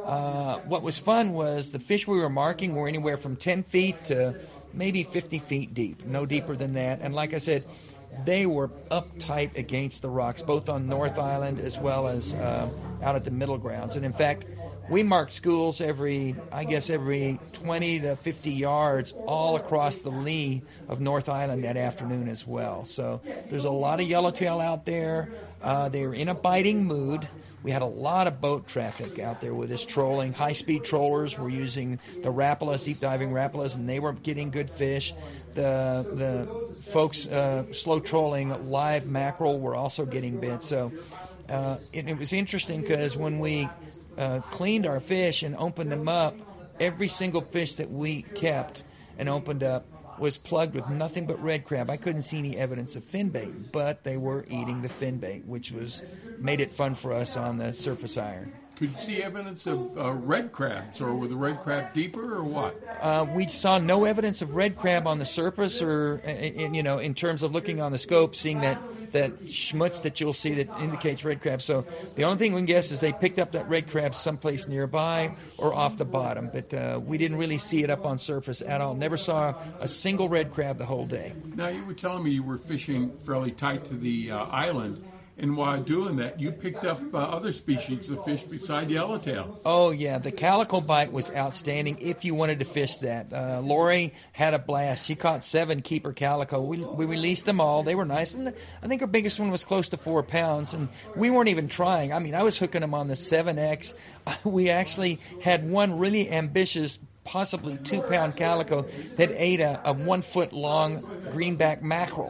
Uh, what was fun was the fish we were marking were anywhere from ten feet to maybe fifty feet deep, no deeper than that. And like I said, they were uptight against the rocks, both on North Island as well as uh, out at the middle grounds. And in fact, we marked schools every, I guess, every twenty to fifty yards all across the lee of North Island that afternoon as well. So there's a lot of yellowtail out there. Uh, they were in a biting mood. We had a lot of boat traffic out there with this trolling. High-speed trollers were using the Rapalas, deep-diving Rapalas, and they were getting good fish. The the folks uh, slow trolling live mackerel were also getting bit. So uh, it, it was interesting because when we uh, cleaned our fish and opened them up, every single fish that we kept and opened up was plugged with nothing but red crab. I couldn't see any evidence of fin bait, but they were eating the fin bait, which was made it fun for us on the surface iron. Could you see evidence of uh, red crabs, or were the red crab deeper, or what? Uh, we saw no evidence of red crab on the surface, or in, you know, in terms of looking on the scope, seeing that that schmutz that you'll see that indicates red crab. So the only thing we can guess is they picked up that red crab someplace nearby or off the bottom, but uh, we didn't really see it up on surface at all. Never saw a single red crab the whole day. Now, you were telling me you were fishing fairly tight to the uh, island. And while doing that, you picked up uh, other species of fish beside yellowtail. Oh, yeah. The calico bite was outstanding if you wanted to fish that. Uh, Lori had a blast. She caught seven keeper calico. We, we released them all. They were nice. And the, I think our biggest one was close to four pounds. And we weren't even trying. I mean, I was hooking them on the seven X. We actually had one really ambitious, possibly two-pound calico that ate a, a one-foot-long greenback mackerel,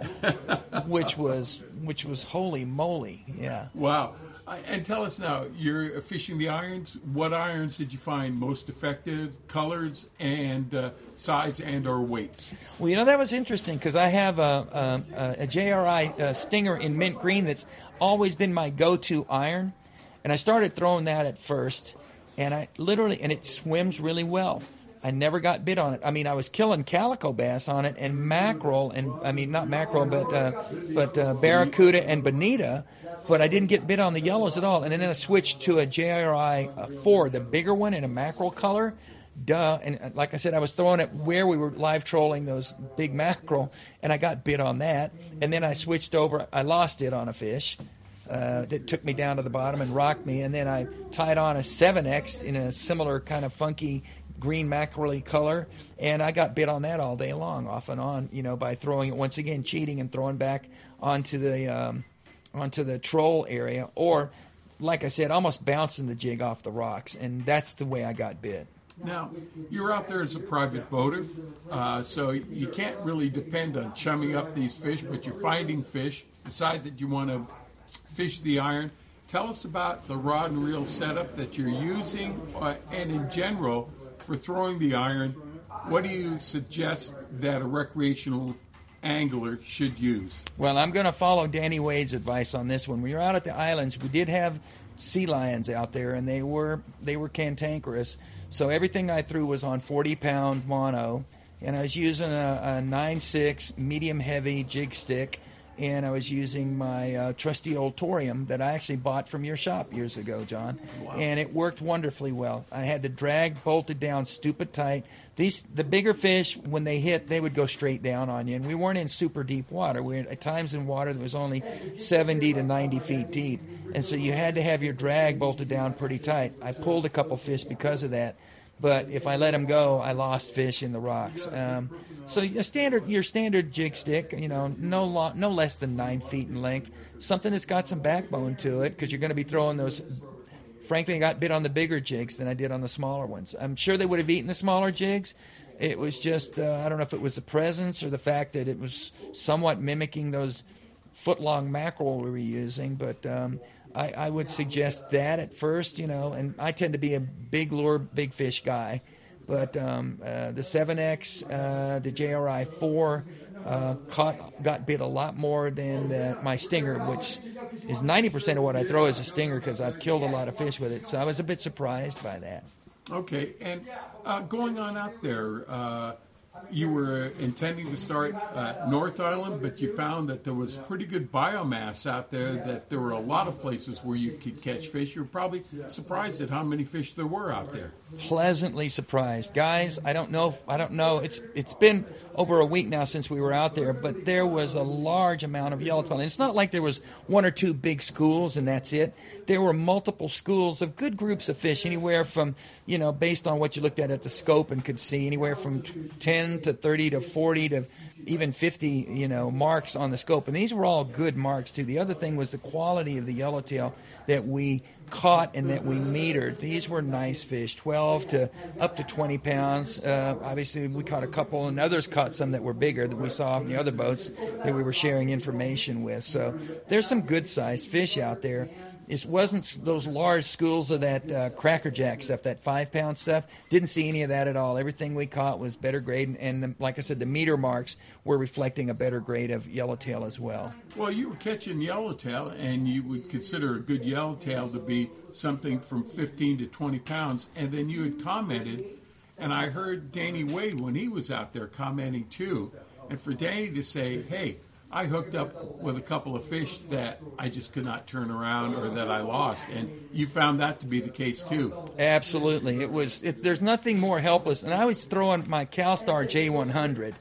which was which was holy moly, yeah. Wow. And tell us now, you're fishing the irons. What irons did you find most effective, colors and uh, size and or weights? Well, you know, that was interesting because I have a, a, a J R I uh, Stinger in mint green that's always been my go-to iron, and I started throwing that at first, and I literally, and it swims really well. I never got bit on it. I mean, I was killing calico bass on it and mackerel, and I mean not mackerel, but uh, but uh, barracuda and bonita. But I didn't get bit on the yellows at all. And then I switched to a J R I four, the bigger one in a mackerel color. Duh. And like I said, I was throwing it where we were live trolling those big mackerel, and I got bit on that. And then I switched over. I lost it on a fish. Uh, that took me down to the bottom and rocked me. And then I tied on a seven X in a similar kind of funky green mackerel color, and I got bit on that all day long, off and on, you know, by throwing it, once again, cheating and throwing back onto the um, onto the troll area, or, like I said, almost bouncing the jig off the rocks, and that's the way I got bit. Now, you're out there as a private boater, uh, so you can't really depend on chumming up these fish, but you're finding fish, decide that you want to fish the iron. Tell us about the rod and reel setup that you're using, uh, and in general, for throwing the iron, what do you suggest that a recreational angler should use? Well, I'm going to follow Danny Wade's advice on this one. When we were out at the islands, we did have sea lions out there, and they were they were cantankerous. So everything I threw was on forty pound mono, and I was using a, a nine six medium heavy jig stick, and I was using my uh, trusty old Torium that I actually bought from your shop years ago, John. Wow. And it worked wonderfully well. I had the drag bolted down stupid tight. These the bigger fish, when they hit, they would go straight down on you. And we weren't in super deep water. We were at times in water that was only seventy to ninety feet deep. And so you had to have your drag bolted down pretty tight. I pulled a couple fish because of that. But if I let them go, I lost fish in the rocks. Um, so a standard, your standard jig stick, you know, no lo- no less than nine feet in length. Something that's got some backbone to it, because you're going to be throwing those. Frankly, I got bit on the bigger jigs than I did on the smaller ones. I'm sure they would have eaten the smaller jigs. It was just, uh, I don't know if it was the presence or the fact that it was somewhat mimicking those foot-long mackerel we were using, but um, I, I would suggest that at first, you know, and I tend to be a big lure, big fish guy. But um, uh, the seven X, uh, the J R I four, uh, caught, got bit a lot more than the, my Stinger, which is ninety percent of what I throw as a Stinger because I've killed a lot of fish with it. So I was a bit surprised by that. Okay, and uh, going on out there, uh, you were intending to start at North Island, but you found that there was pretty good biomass out there, that there were a lot of places where you could catch fish. You were probably surprised at how many fish there were out there. Pleasantly surprised. Guys, I don't know if, I don't know. It's it's been over a week now since we were out there, but there was a large amount of yellowtail. And it's not like there was one or two big schools and that's it. There were multiple schools of good groups of fish, anywhere from, you know, based on what you looked at at the scope and could see, anywhere from ten to thirty to forty to even fifty, you know, marks on the scope. And these were all good marks, too. The other thing was the quality of the yellowtail that we caught and that we metered. These were nice fish, twelve to up to twenty pounds. Uh, obviously, we caught a couple, and others caught some that were bigger that we saw on the other boats that we were sharing information with. So there's some good-sized fish out there. It wasn't those large schools of that uh, Cracker Jack stuff, that five-pound stuff. Didn't see any of that at all. Everything we caught was better grade, and, and the, like I said, the meter marks were reflecting a better grade of yellowtail as well. Well, you were catching yellowtail, and you would consider a good yellowtail to be something from fifteen to twenty pounds, and then you had commented, and I heard Danny Wade when he was out there commenting too, and for Danny to say, hey, I hooked up with a couple of fish that I just could not turn around or that I lost, and you found that to be the case too. Absolutely. It was. It, there's nothing more helpless, and I was throwing my CalStar J one hundred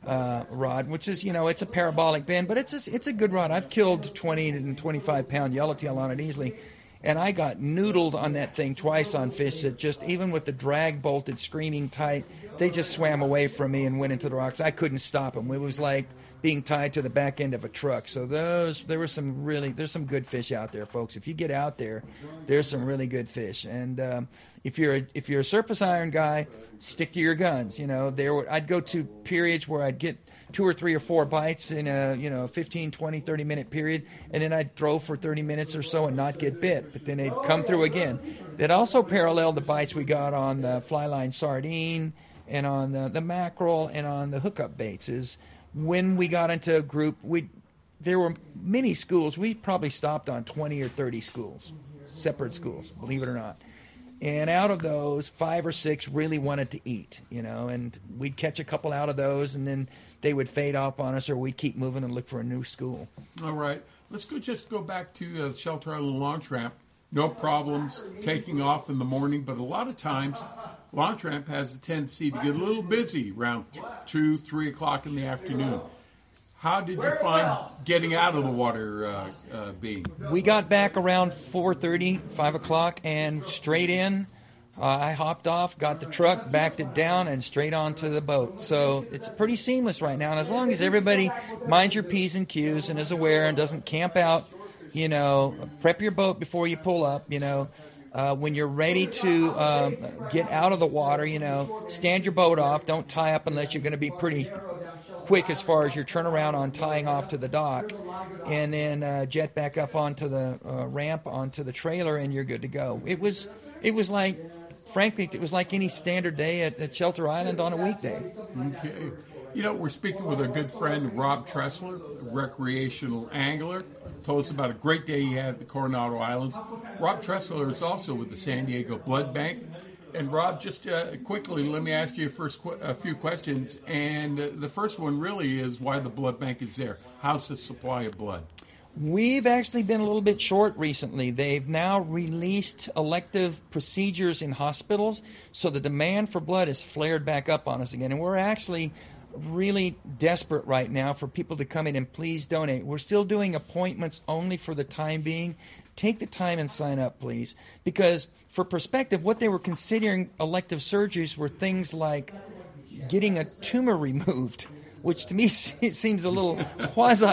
uh, rod, which is, you know, it's a parabolic bend, but it's a, it's a good rod. I've killed twenty and twenty-five pound yellowtail on it easily. And I got noodled on that thing twice on fish that just, even with the drag bolted screaming tight, they just swam away from me and went into the rocks. I couldn't stop them. It was like being tied to the back end of a truck. So those, there were some really, there's some good fish out there, folks. If you get out there, there's some really good fish. And um, if you're a, if you're a surface iron guy, stick to your guns. You know, there were, I'd go to periods where I'd get two or three or four bites in a, you know, fifteen, twenty, thirty minute period, and then I'd throw for thirty minutes or so and not get bit, but then they'd come through again. That also paralleled the bites we got on the fly line sardine and on the, the mackerel and on the hookup baits. Is when we got into a group, we there were many schools. We probably stopped on twenty or thirty schools, separate schools, believe it or not. And out of those, five or six really wanted to eat, you know, and we'd catch a couple out of those, and then they would fade off on us, or we'd keep moving and look for a new school. All right. Let's go just go back to uh, Shelter Island Launch Ramp. No problems taking off in the morning, but a lot of times Launch Ramp has a tendency to get a little busy around two, three o'clock in the afternoon. How did you find getting out of the water uh, uh, being? We got back around four thirty, five o'clock, and straight in. Uh, I hopped off, got the truck, backed it down, and straight onto the boat. So it's pretty seamless right now. And as long as everybody minds your P's and Q's and is aware and doesn't camp out, you know, prep your boat before you pull up, you know. Uh, when you're ready to um, get out of the water, you know, stand your boat off. Don't tie up unless you're going to be pretty quick as far as your turnaround on tying off to the dock, and then uh, jet back up onto the uh, ramp, onto the trailer, and you're good to go. It was, it was like, frankly, it was like any standard day at, at Shelter Island on a weekday. Okay. You know, we're speaking with our good friend Rob Tressler, a recreational angler. Told us about a great day he had at the Coronado Islands. Rob Tressler is also with the San Diego Blood Bank. And Rob, just uh, quickly, let me ask you first qu- a few questions. And uh, the first one really is why the blood bank is there. How's the supply of blood? We've actually been a little bit short recently. They've now released elective procedures in hospitals, so the demand for blood has flared back up on us again. And we're actually really desperate right now for people to come in and please donate. We're still doing appointments only for the time being. Take the time and sign up, please. Because for perspective, what they were considering elective surgeries were things like getting a tumor removed, which to me seems a little quasi.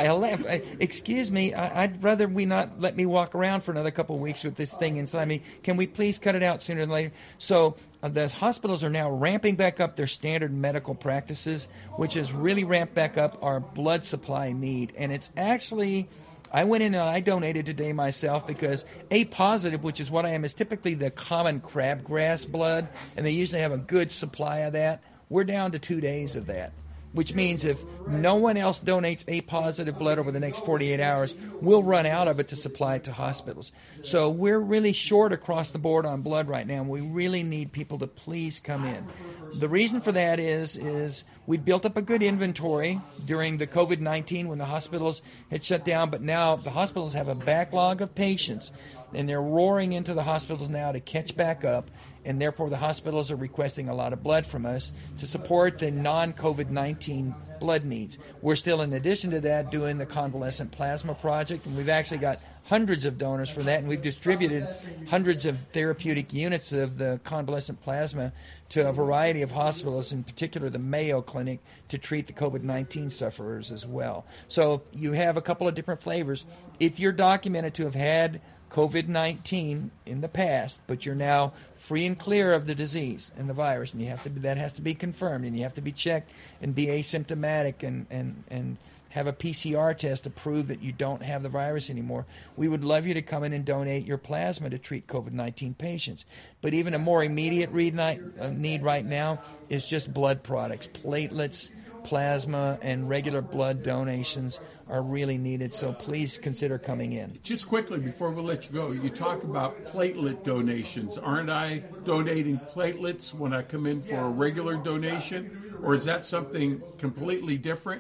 Excuse me, I'd rather we not let me walk around for another couple of weeks with this thing inside me. Can we please cut it out sooner than later? So uh, the hospitals are now ramping back up their standard medical practices, which has really ramped back up our blood supply need. And it's actually, I went in and I donated today myself because A positive, which is what I am, is typically the common crabgrass blood, and they usually have a good supply of that. We're down to two days of that, which means if no one else donates A positive blood over the next forty-eight hours, we'll run out of it to supply it to hospitals. So we're really short across the board on blood right now, and we really need people to please come in. The reason for that is, is we built up a good inventory during the covid nineteen when the hospitals had shut down, but now the hospitals have a backlog of patients, and they're roaring into the hospitals now to catch back up, and therefore the hospitals are requesting a lot of blood from us to support the non-covid nineteen blood needs. We're still, in addition to that, doing the convalescent plasma project, and we've actually got hundreds of donors for that, and we've distributed hundreds of therapeutic units of the convalescent plasma to a variety of hospitals, in particular the Mayo Clinic, to treat the covid nineteen sufferers as well. So you have a couple of different flavors. If you're documented to have had covid nineteen in the past, but you're now free and clear of the disease and the virus, and you have to be, that has to be confirmed, and you have to be checked and be asymptomatic and, and, and have a P C R test to prove that you don't have the virus anymore. We would love you to come in and donate your plasma to treat covid nineteen patients. But even a more immediate need right now is just blood products. Platelets, plasma, and regular blood donations are really needed, so please consider coming in. Just quickly, before we let you go, you talk about platelet donations. Aren't I donating platelets when I come in for a regular donation, or is that something completely different?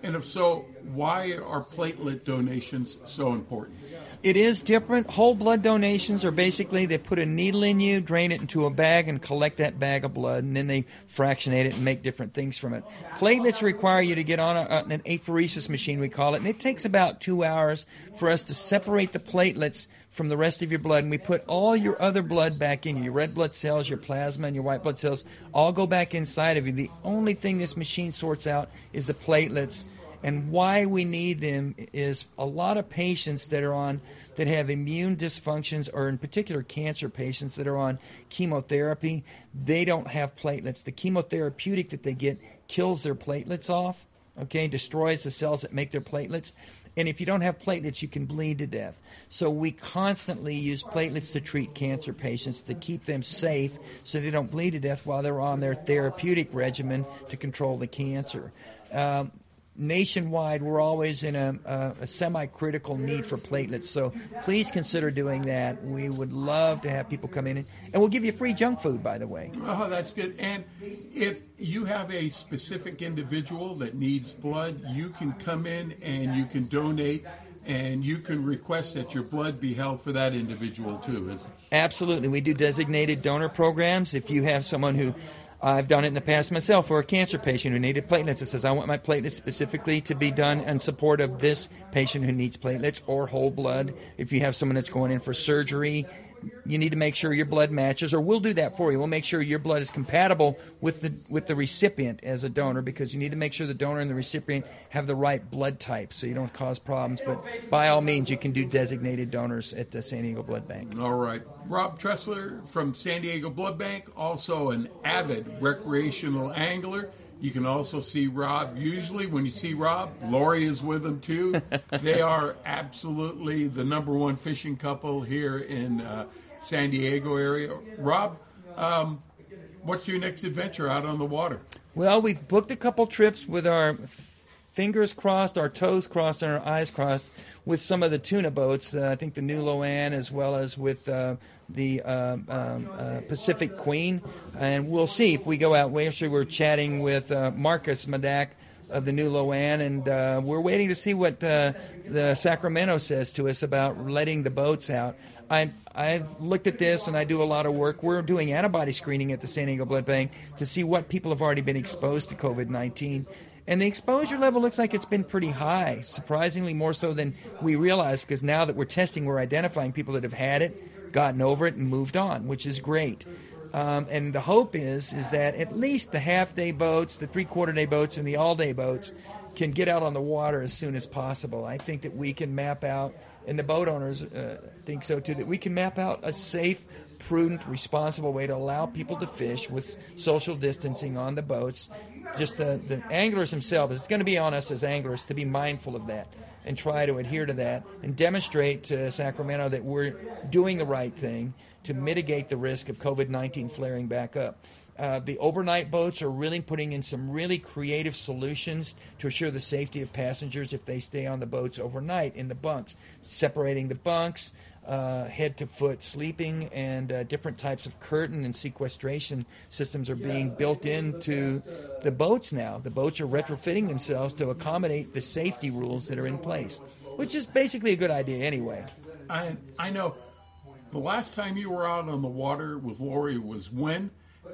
And if so, why are platelet donations so important? It is different. Whole blood donations are basically they put a needle in you, drain it into a bag, and collect that bag of blood, and then they fractionate it and make different things from it. Platelets require you to get on a, an apheresis machine, we call it, and it takes about two hours for us to separate the platelets from the rest of your blood, and we put all your other blood back in you. Your red blood cells, your plasma, and your white blood cells all go back inside of you. The only thing this machine sorts out is the platelets. And why we need them is a lot of patients that are on, that have immune dysfunctions, or in particular cancer patients that are on chemotherapy, they don't have platelets. The chemotherapeutic that they get kills their platelets off, okay, destroys the cells that make their platelets. And if you don't have platelets, you can bleed to death. So we constantly use platelets to treat cancer patients to keep them safe so they don't bleed to death while they're on their therapeutic regimen to control the cancer. Um, Nationwide, we're always in a, a, a semi-critical need for platelets, so please consider doing that. We would love to have people come in, and, and we'll give you free junk food, by the way. Oh, that's good. And if you have a specific individual that needs blood, you can come in and you can donate, and you can request that your blood be held for that individual, too, isn't it? Absolutely. We do designated donor programs. If you have someone who... I've done it in the past myself for a cancer patient who needed platelets. It says, I want my platelets specifically to be done in support of this patient who needs platelets or whole blood. If you have someone that's going in for surgery, you need to make sure your blood matches, or we'll do that for you. We'll make sure your blood is compatible with the with the recipient as a donor, because you need to make sure the donor and the recipient have the right blood type so you don't cause problems. But by all means, you can do designated donors at the San Diego Blood Bank. All right. Rob Tressler from San Diego Blood Bank, also an avid recreational angler. You can also see Rob. Usually when you see Rob, Lori is with him too. They are absolutely the number one fishing couple here in uh, San Diego area. Rob, um, what's your next adventure out on the water? Well, we've booked a couple trips with our fingers crossed, our toes crossed, and our eyes crossed with some of the tuna boats. Uh, I think the New Loan, as well as with uh, the uh, um, uh, Pacific Queen. And we'll see if we go out. We actually were chatting with uh, Marcus Madak of the New Loan, and uh, we're waiting to see what uh, the Sacramento says to us about letting the boats out. I, I've looked at this, and I do a lot of work. We're doing antibody screening at the San Diego Blood Bank to see what people have already been exposed to COVID nineteen. And the exposure level looks like it's been pretty high, surprisingly more so than we realized, because now that we're testing, we're identifying people that have had it, gotten over it, and moved on, which is great. Um, and the hope is is that at least the half-day boats, the three-quarter-day boats, and the all-day boats can get out on the water as soon as possible. I think that we can map out, and the boat owners uh, think so too, that we can map out a safe, prudent, responsible way to allow people to fish with social distancing on the boats. Just the, the anglers themselves, it's going to be on us as anglers to be mindful of that and try to adhere to that and demonstrate to Sacramento that we're doing the right thing to mitigate the risk of COVID nineteen flaring back up. Uh, the overnight boats are really putting in some really creative solutions to assure the safety of passengers if they stay on the boats overnight in the bunks, separating the bunks, uh, head-to-foot sleeping, and uh, different types of curtain and sequestration systems are being built into the boats now. The boats are retrofitting themselves to accommodate the safety rules that are in place, which is basically a good idea anyway. I I know the last time you were out on the water with Lori was when?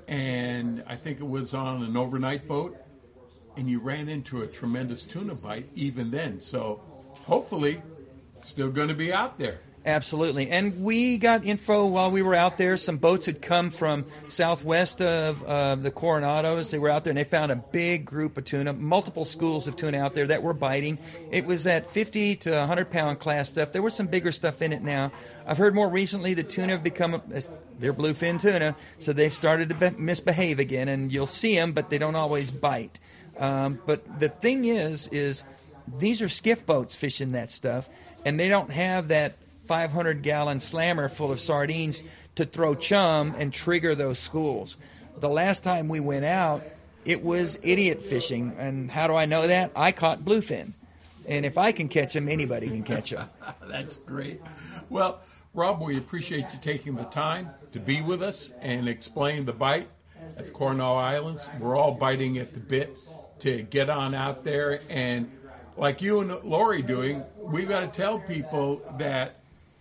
And I think it was on an overnight boat, and you ran into a tremendous tuna bite even then. So hopefully it's still going to be out there. Absolutely. And we got info while we were out there. Some boats had come from southwest of uh, the Coronados. They were out there, and they found a big group of tuna, multiple schools of tuna out there that were biting. It was that fifty to one hundred pound class stuff. There was some bigger stuff in it now. I've heard more recently the tuna have become, a, they're bluefin tuna, so they've started to be- misbehave again, and you'll see them, but they don't always bite. Um, but the thing is, is these are skiff boats fishing that stuff, and they don't have that five hundred gallon slammer full of sardines to throw chum and trigger those schools. The last time we went out, it was idiot fishing. And how do I know that? I caught bluefin. And if I can catch them, anybody can catch them. That's great. Well, Rob, we appreciate you taking the time to be with us and explain the bite at the Coronado Islands. We're all biting at the bit to get on out there, and like you and Lori doing, we've got to tell people that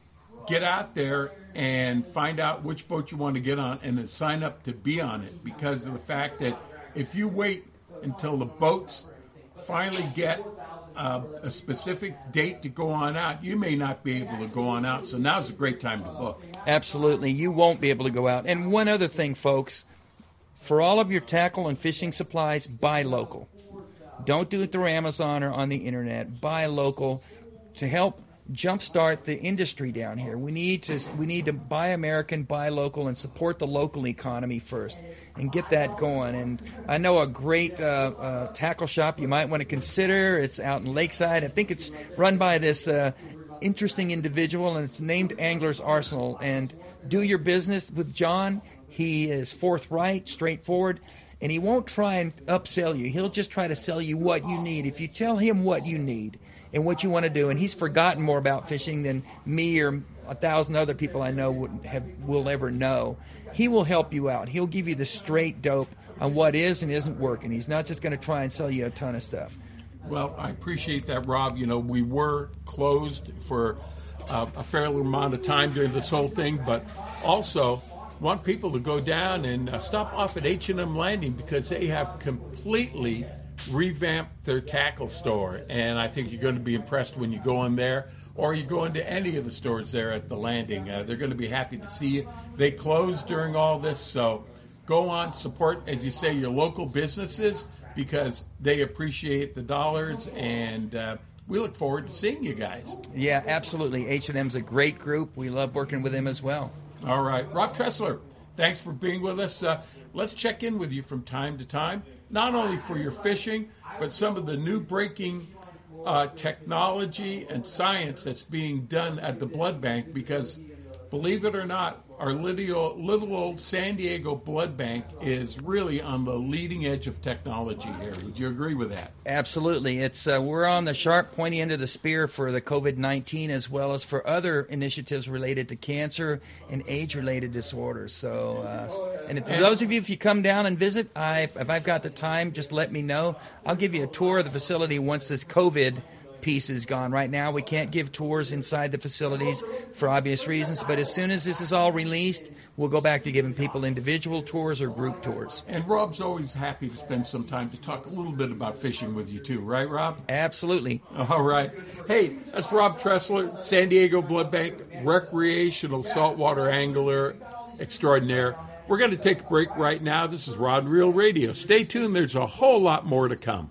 get out there and find out which boat you want to get on and then sign up to be on it, because of the fact that if you wait until the boats finally get uh, a specific date to go on out, you may not be able to go on out. So now's a great time to book. Absolutely. You won't be able to go out. And one other thing, folks, for all of your tackle and fishing supplies, buy local. Don't do it through Amazon or on the internet. Buy local to help jumpstart the industry down here. We need to we need to buy American, buy local, and support the local economy first, and get that going. And I know a great uh, uh, tackle shop you might want to consider. It's out in Lakeside. I think it's run by this uh, interesting individual, and it's named Anglers Arsenal. And do your business with John. He is forthright, straightforward, and he won't try and upsell you. He'll just try to sell you what you need. If you tell him what you need and what you want to do, and he's forgotten more about fishing than me or a thousand other people I know would have will ever know, he will help you out. He'll give you the straight dope on what is and isn't working. He's not just going to try and sell you a ton of stuff. Well, I appreciate that, Rob. You know, we were closed for uh, a fair amount of time during this whole thing, but also want people to go down and uh, stop off at H and M Landing, because they have completely revamped their tackle store, and I think you're going to be impressed when you go in there, or you go into any of the stores there at the Landing. Uh, they're going to be happy to see you. They closed during all this, so go on, support, as you say, your local businesses, because they appreciate the dollars, and uh, we look forward to seeing you guys. Yeah, absolutely. H and M's a great group. We love working with them as well. All right. Rob Tressler, thanks for being with us. Uh, let's check in with you from time to time, not only for your fishing, but some of the new breaking uh, technology and science that's being done at the blood bank, because believe it or not, our little, little old San Diego blood bank is really on the leading edge of technology here. Would you agree with that? Absolutely. It's uh, we're on the sharp, pointy end of the spear for the covid nineteen, as well as for other initiatives related to cancer and age-related disorders. So, uh, and for those of you, if you come down and visit, I, if I've got the time, just let me know. I'll give you a tour of the facility once this COVID piece is gone. Right now we can't give tours inside the facilities for obvious reasons, but as soon as this is all released, we'll go back to giving people individual tours or group tours. And Rob's always happy to spend some time to talk a little bit about fishing with you too, right, Rob? Absolutely. All right. Hey, that's Rob Tressler, San Diego Blood Bank recreational saltwater angler extraordinaire. We're going to take a break right now. This is Rod and Reel Radio. Stay tuned. There's a whole lot more to come.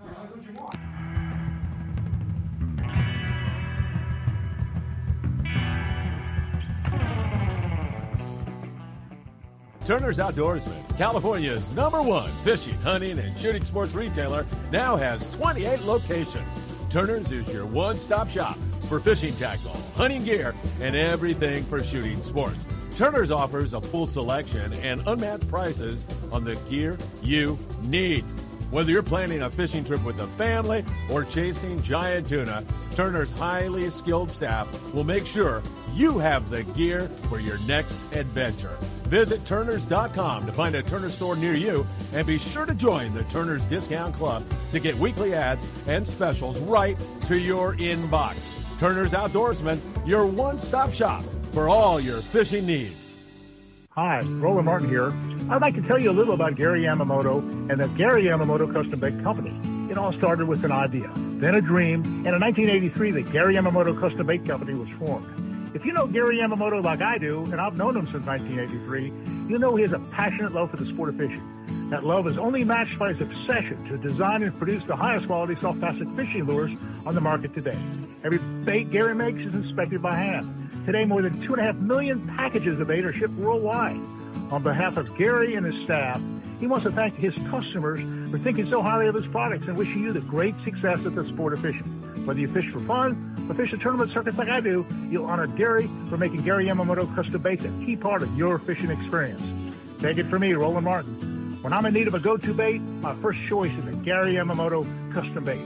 Turner's Outdoorsman, California's number one fishing, hunting, and shooting sports retailer, now has twenty-eight locations. Turner's is your one-stop shop for fishing tackle, hunting gear, and everything for shooting sports. Turner's offers a full selection and unmatched prices on the gear you need. Whether you're planning a fishing trip with the family or chasing giant tuna, Turner's highly skilled staff will make sure you have the gear for your next adventure. Visit Turners dot com to find a Turner store near you, and be sure to join the Turner's Discount Club to get weekly ads and specials right to your inbox. Turner's Outdoorsman, your one-stop shop for all your fishing needs. Hi, Roland Martin here. I'd like to tell you a little about Gary Yamamoto and the Gary Yamamoto Custom Bait Company. It all started with an idea, then a dream, and in nineteen eighty-three, the Gary Yamamoto Custom Bait Company was formed. If you know Gary Yamamoto like I do, and I've known him since nineteen eighty-three, you know he has a passionate love for the sport of fishing. That love is only matched by his obsession to design and produce the highest quality soft plastic fishing lures on the market today. Every bait Gary makes is inspected by hand. Today, more than two and a half million packages of bait are shipped worldwide. On behalf of Gary and his staff, he wants to thank his customers for thinking so highly of his products and wishing you the great success at the sport of fishing. Whether you fish for fun or fish a tournament circuits like I do, you'll honor Gary for making Gary Yamamoto Custom Baits a key part of your fishing experience. Take it from me, Roland Martin. When I'm in need of a go-to bait, my first choice is a Gary Yamamoto Custom Bait.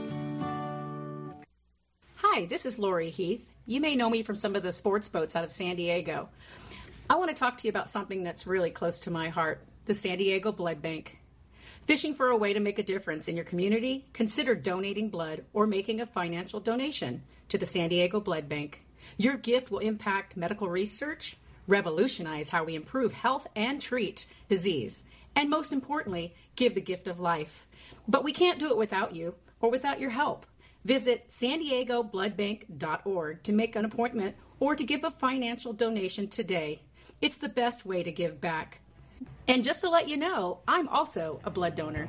Hi, this is Lori Heath. You may know me from some of the sports boats out of San Diego. I want to talk to you about something that's really close to my heart, the San Diego Blood Bank. Fishing for a way to make a difference in your community? Consider donating blood or making a financial donation to the San Diego Blood Bank. Your gift will impact medical research, revolutionize how we improve health and treat disease, and most importantly, give the gift of life. But we can't do it without you or without your help. Visit san diego blood bank dot org to make an appointment or to give a financial donation today. It's the best way to give back. And just to let you know, I'm also a blood donor.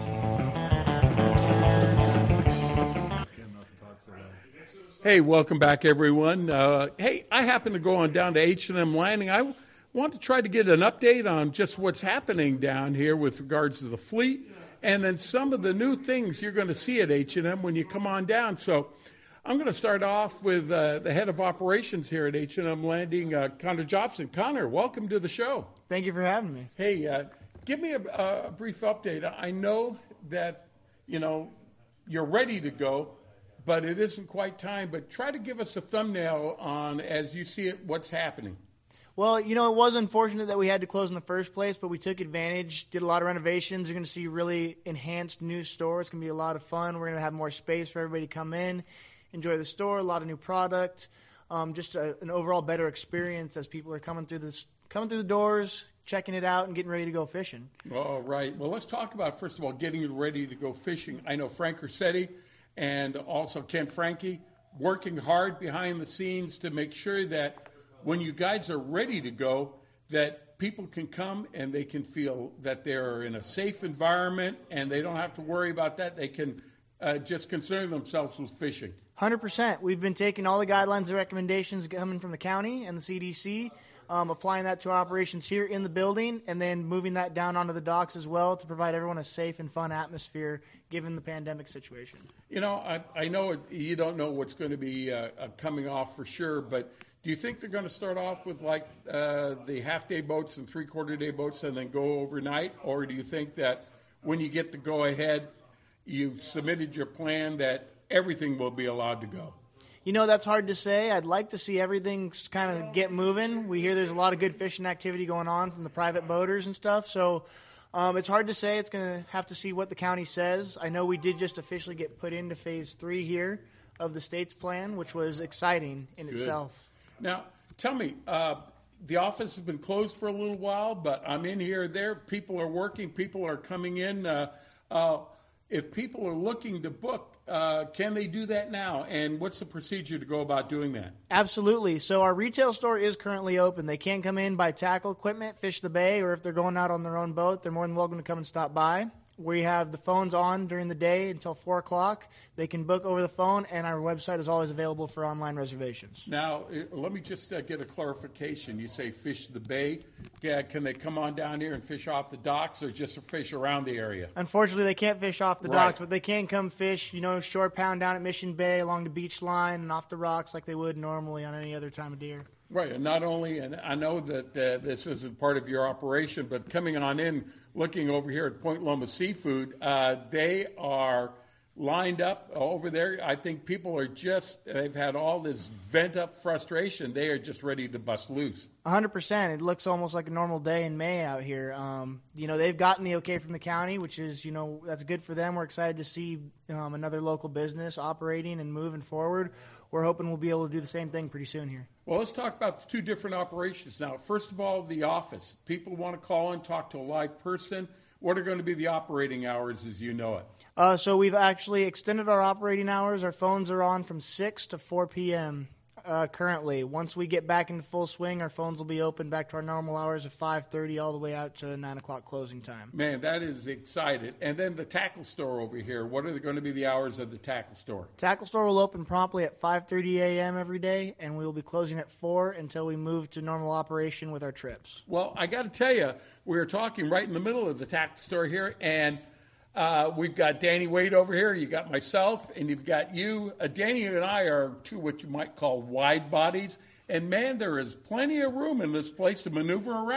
Hey, welcome back, everyone. Uh, hey, I happen to go on down to H and M Landing. I want to try to get an update on just what's happening down here with regards to the fleet and then some of the new things you're going to see at H and M when you come on down. So I'm going to start off with uh, the head of operations here at H and M Landing, uh, Connor Jobson. Connor, welcome to the show. Thank you for having me. Hey, uh, give me a, a brief update. I know that, you know, you're ready to go, but it isn't quite time. But try to give us a thumbnail on, as you see it, what's happening. Well, you know, it was unfortunate that we had to close in the first place, but we took advantage, did a lot of renovations. You're going to see really enhanced new stores. It's going to be a lot of fun. We're going to have more space for everybody to come in, enjoy the store, a lot of new product, um, just a, an overall better experience as people are coming through this, coming through the doors, checking it out, and getting ready to go fishing. All right. Well, let's talk about, first of all, getting ready to go fishing. I know Frank Rossetti and also Ken Frankie working hard behind the scenes to make sure that when you guys are ready to go, that people can come and they can feel that they're in a safe environment and they don't have to worry about that. They can uh, just concern themselves with fishing. one hundred percent. We've been taking all the guidelines and recommendations coming from the county and the C D C, um, applying that to our operations here in the building, and then moving that down onto the docks as well to provide everyone a safe and fun atmosphere given the pandemic situation. You know, I, I know it, you don't know what's going to be uh, uh, coming off for sure, but do you think they're going to start off with like uh, the half-day boats and three-quarter-day boats and then go overnight? Or do you think that when you get the go-ahead, you've submitted your plan that everything will be allowed to go? You know, that's hard to say. I'd like to see everything kind of get moving. We hear there's a lot of good fishing activity going on from the private boaters and stuff. So um, it's hard to say. It's going to have to see what the county says. I know we did just officially get put into phase three here of the state's plan, which was exciting in Good. itself. Now, tell me, uh, the office has been closed for a little while, but I'm in here. There, people are working. People are coming in. Uh, uh, if people are looking to book, uh, can they do that now? And what's the procedure to go about doing that? Absolutely. So our retail store is currently open. They can come in, buy tackle equipment, fish the bay, or if they're going out on their own boat, they're more than welcome to come and stop by. We have the phones on during the day until four o'clock. They can book over the phone, and our website is always available for online reservations. Now, let me just uh, get a clarification. You say fish the bay. Yeah, can they come on down here and fish off the docks or just fish around the area? Unfortunately, they can't fish off the Right. docks, but they can come fish, you know, shore pound down at Mission Bay along the beach line and off the rocks like they would normally on any other time of year. Right, and not only, and I know that uh, this isn't part of your operation, but coming on in, looking over here at Point Loma Seafood, uh, they are lined up over there. I think people are just, they've had all this vent-up frustration. They are just ready to bust loose. one hundred percent. It looks almost like a normal day in May out here. Um, you know, they've gotten the okay from the county, which is, you know, that's good for them. We're excited to see um, another local business operating and moving forward. We're hoping we'll be able to do the same thing pretty soon here. Well, let's talk about the two different operations now. First of all, the office. People want to call in, talk to a live person. What are going to be the operating hours as you know it? Uh, so we've actually extended our operating hours. Our phones are on from six to four p.m. Uh, currently. Once we get back into full swing, our phones will be open back to our normal hours of five thirty all the way out to nine o'clock closing time. Man, that is excited. And then the tackle store over here. What are going to be the hours of the tackle store? Tackle store will open promptly at five thirty a.m. every day, and we will be closing at four until we move to normal operation with our trips. Well, I got to tell you, we were talking right in the middle of the tackle store here, and uh, we've got Danny Wade over here. You got myself, and you've got you. Uh, Danny and I are two what you might call wide bodies. And, man, there is plenty of room in this place to maneuver around.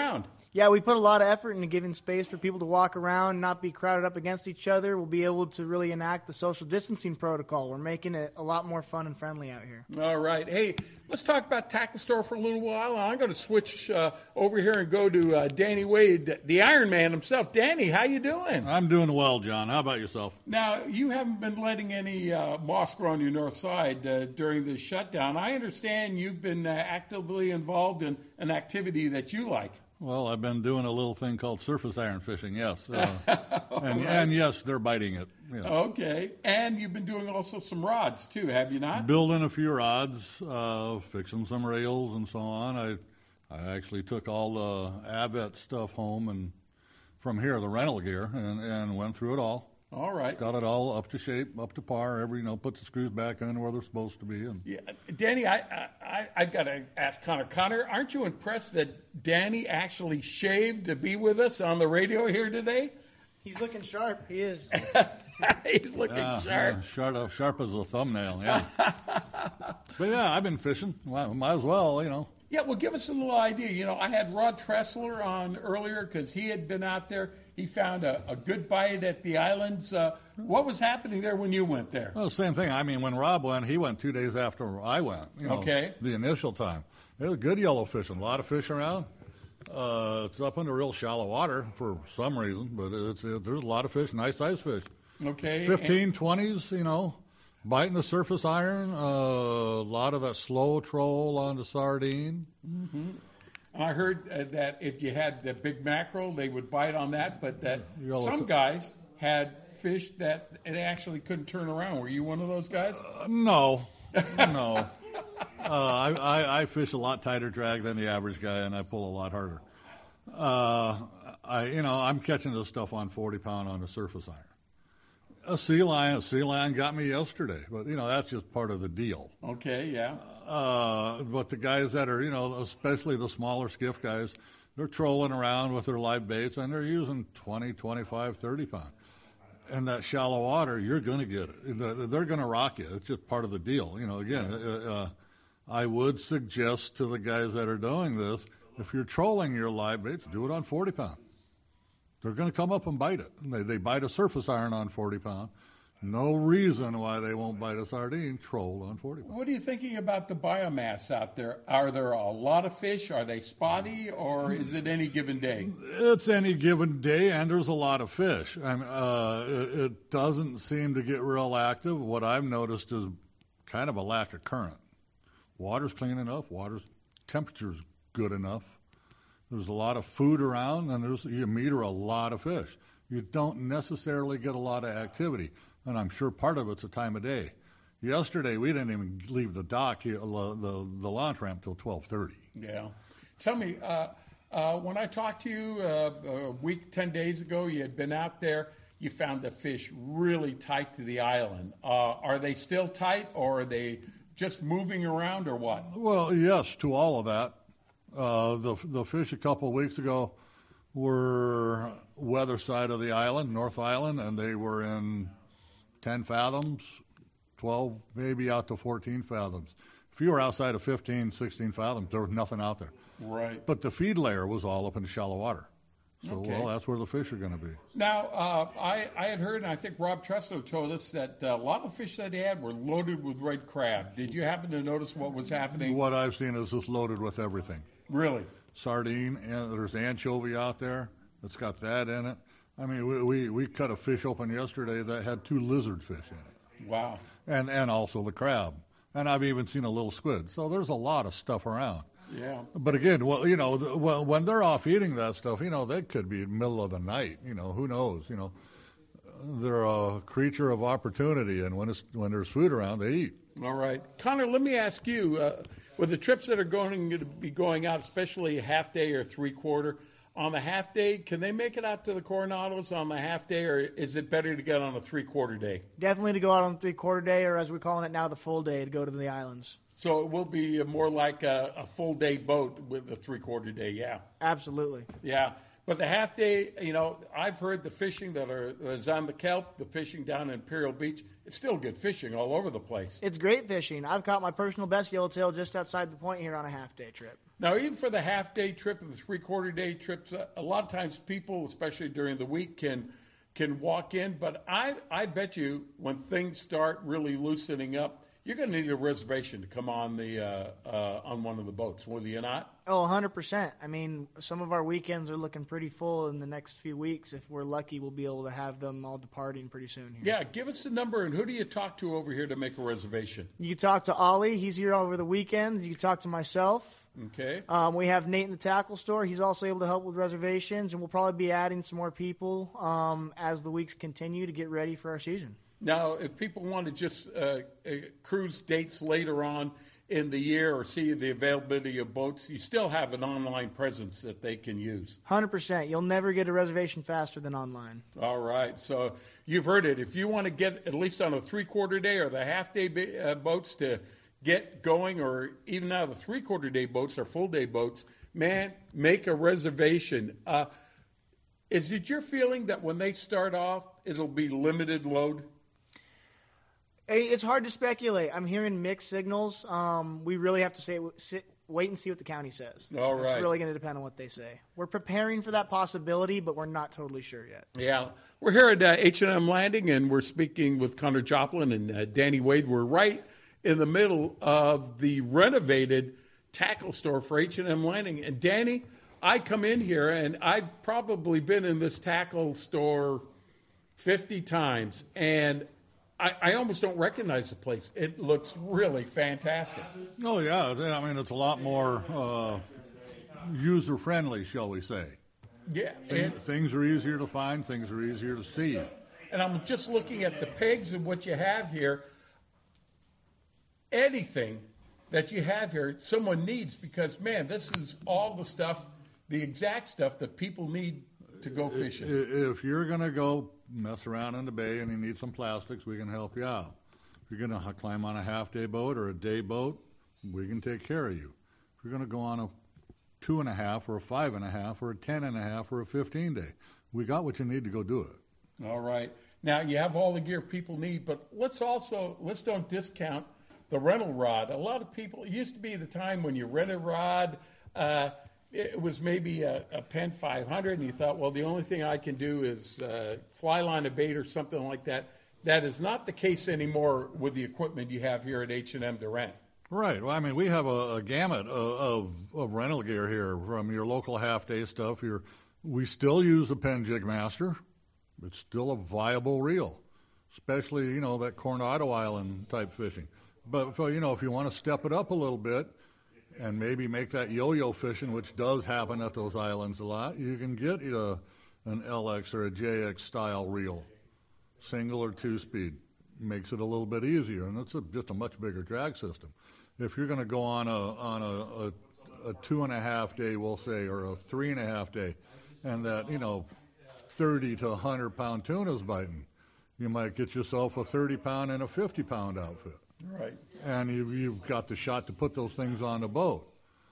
Yeah, we put a lot of effort into giving space for people to walk around, not be crowded up against each other. We'll be able to really enact the social distancing protocol. We're making it a lot more fun and friendly out here. All right. Hey, let's talk about Tackle Store for a little while. I'm going to switch uh, over here and go to uh, Danny Wade, the Iron Man himself. Danny, how you doing? I'm doing well, John. How about yourself? Now, you haven't been letting any uh, moss grow on your north side uh, during the shutdown. I understand you've been uh, actively involved in an activity that you like. Well, I've been doing a little thing called surface iron fishing, yes. Uh, and, right. and, yes, they're biting it. Yes. Okay. And you've been doing also some rods, too, have you not? Building a few rods, uh, fixing some rails and so on. I I actually took all the Avet stuff home and from here, the rental gear, and, and went through it all. All right. Got it all up to shape, up to par. Every, you know, put the screws back in where they're supposed to be. And yeah, Danny, I I I got to ask Connor. Connor, aren't you impressed that Danny actually shaved to be with us on the radio here today? He's looking sharp. He is. He's looking yeah, sharp. Yeah, sharp. Sharp as a thumbnail. Yeah. But yeah, I've been fishing. Well, might as well, you know. Yeah, well, give us a little idea. You know, I had Rod Tressler on earlier because he had been out there. He found a, a good bite at the islands. Uh, what was happening there when you went there? Well, same thing. I mean, when Rob went, he went two days after I went. You know, okay. The initial time. It was good yellow fishing. A lot of fish around. Uh, it's up into real shallow water for some reason, but it's it, there's a lot of fish, nice size fish. Okay. fifteen, twenties, you know, biting the surface iron. Uh, a lot of that slow troll on the sardine. Mm-hmm. I heard uh, that if you had the big mackerel, they would bite on that, but that Yellow some t- guys had fish that they actually couldn't turn around. Were you one of those guys? Uh, no, no. uh, I, I, I fish a lot tighter drag than the average guy, and I pull a lot harder. Uh, I, you know, I'm catching this stuff on forty pound on the surface iron. A sea lion, a sea lion got me yesterday, but you know that's just part of the deal. Okay, yeah. Uh, but the guys that are, you know, especially the smaller skiff guys, they're trolling around with their live baits and they're using twenty, twenty-five, thirty pound. And that shallow water, you're going to get it. They're going to rock you. It's just part of the deal. You know, again, uh, uh, I would suggest to the guys that are doing this, if you're trolling your live baits, do it on forty pound. They're going to come up and bite it. They, they bite a surface iron on forty pound. No reason why they won't bite a sardine troll on forty pound. What are you thinking about the biomass out there? Are there a lot of fish? Are they spotty, or is it any given day? It's any given day, and there's a lot of fish. I mean, uh, it, it doesn't seem to get real active. What I've noticed is kind of a lack of current. Water's clean enough. Water's temperature's good enough. There's a lot of food around, and there's, you meter a lot of fish. You don't necessarily get a lot of activity, and I'm sure part of it's the time of day. Yesterday, we didn't even leave the dock, here, the, the, the launch ramp, till twelve thirty. Yeah. Tell me, uh, uh, when I talked to you uh, a week, ten days ago, you had been out there, you found the fish really tight to the island. Uh, are they still tight, or are they just moving around, or what? Well, yes, to all of that. Uh, the the fish a couple of weeks ago were weather side of the island, North Island, and they were in ten fathoms, twelve, maybe out to fourteen fathoms. If you were outside of fifteen, sixteen fathoms, there was nothing out there. Right. But the feed layer was all up in the shallow water. So, okay. well, that's where the fish are going to be. Now, uh, I, I had heard, and I think Rob Tressler told us, that uh, a lot of fish that he had were loaded with red crab. Did you happen to notice what was happening? What I've seen is just loaded with everything. Really? Sardine, and there's anchovy out there that's got that in it. I mean, we, we, we cut a fish open yesterday that had two lizard fish in it. Wow. And and also the crab. And I've even seen a little squid. So there's a lot of stuff around. Yeah. But again, well, you know, the, well, when they're off eating that stuff, you know, they could be in the middle of the night. You know, who knows? You know, they're a creature of opportunity, and when it's when there's food around, they eat. All right, Connor. Let me ask you: uh, with the trips that are going to be going out, especially a half day or three quarter, on the half day, can they make it out to the Coronados on the half day, or is it better to get on a three quarter day? Definitely to go out on the three quarter day, or as we're calling it now, the full day, to go to the islands. So it will be more like a, a full day boat with a three quarter day, yeah. Absolutely. Yeah. but the half day, you know, I've heard the fishing that are is on the kelp, the fishing down in Imperial Beach. It's still good fishing all over the place. It's great fishing. I've caught my personal best yellowtail just outside the point here on a half day trip. Now, even for the half day trip and the three quarter day trips, a lot of times people, especially during the week, can can walk in. But I I bet you when things start really loosening up, you're going to need a reservation to come on the uh, uh, on one of the boats, will you not? Oh, one hundred percent. I mean, some of our weekends are looking pretty full in the next few weeks. If we're lucky, we'll be able to have them all departing pretty soon here. Yeah, give us the number, and who do you talk to over here to make a reservation? You can talk to Ollie. He's here over the weekends. You can talk to myself. Okay. Um, we have Nate in the tackle store. He's also able to help with reservations, and we'll probably be adding some more people um, as the weeks continue to get ready for our season. Now, if people want to just uh, uh, cruise dates later on in the year or see the availability of boats, you still have an online presence that they can use. one hundred percent. You'll never get a reservation faster than online. All right. So you've heard it. If you want to get at least on a three-quarter day or the half-day uh, boats to get going, or even now the three-quarter day boats or full-day boats, man, make a reservation. Uh, is it your feeling that when they start off, it'll be limited load? It's hard to speculate. I'm hearing mixed signals. Um, we really have to say, sit, wait and see what the county says. All right. It's really going to depend on what they say. We're preparing for that possibility, but we're not totally sure yet. Yeah. We're here at uh, H and M Landing, and we're speaking with Connor Joplin and uh, Danny Wade. We're right in the middle of the renovated tackle store for H and M Landing. And, Danny, I come in here, and I've probably been in this tackle store fifty times, and I, I almost don't recognize the place. It looks really fantastic. Oh, yeah. I mean, it's a lot more uh, user-friendly, shall we say. Yeah. Things, things are easier to find. Things are easier to see. And I'm just looking at the pegs and what you have here. Anything that you have here, someone needs, because, man, this is all the stuff, the exact stuff that people need to go fishing. If you're going to go mess around in the bay and you need some plastics, we can help you out. If you're going to climb on a half-day boat or a day boat, we can take care of you. If you're going to go on a two and a half or a five and a half or a ten and a half or a fifteen day, we got what you need to go do it. All right. Now, you have all the gear people need, but let's also, let's don't discount the rental rod. A lot of people, it used to be the time when you rent a rod, uh, it was maybe a, a Penn five hundred, and you thought, well, the only thing I can do is uh, fly line a bait or something like that. That is not the case anymore with the equipment you have here at H and M to rent. Right. Well, I mean, we have a, a gamut of, of, of rental gear here, from your local half-day stuff. Your, we still use a Penn Jig Master. It's still a viable reel, especially, you know, that Coronado Island type fishing. But, for, you know, if you want to step it up a little bit, and maybe make that yo-yo fishing, which does happen at those islands a lot, you can get a, an L X or a J X style reel, single or two-speed. Makes it a little bit easier, and it's a, just a much bigger drag system. If you're going to go on a on a, a, a two and a half day, we'll say, or a three and a half day, and that, you know, thirty to one hundred pound tuna's biting, you might get yourself a thirty pound and a fifty pound outfit. Right. And you've, you've got the shot to put those things on the boat.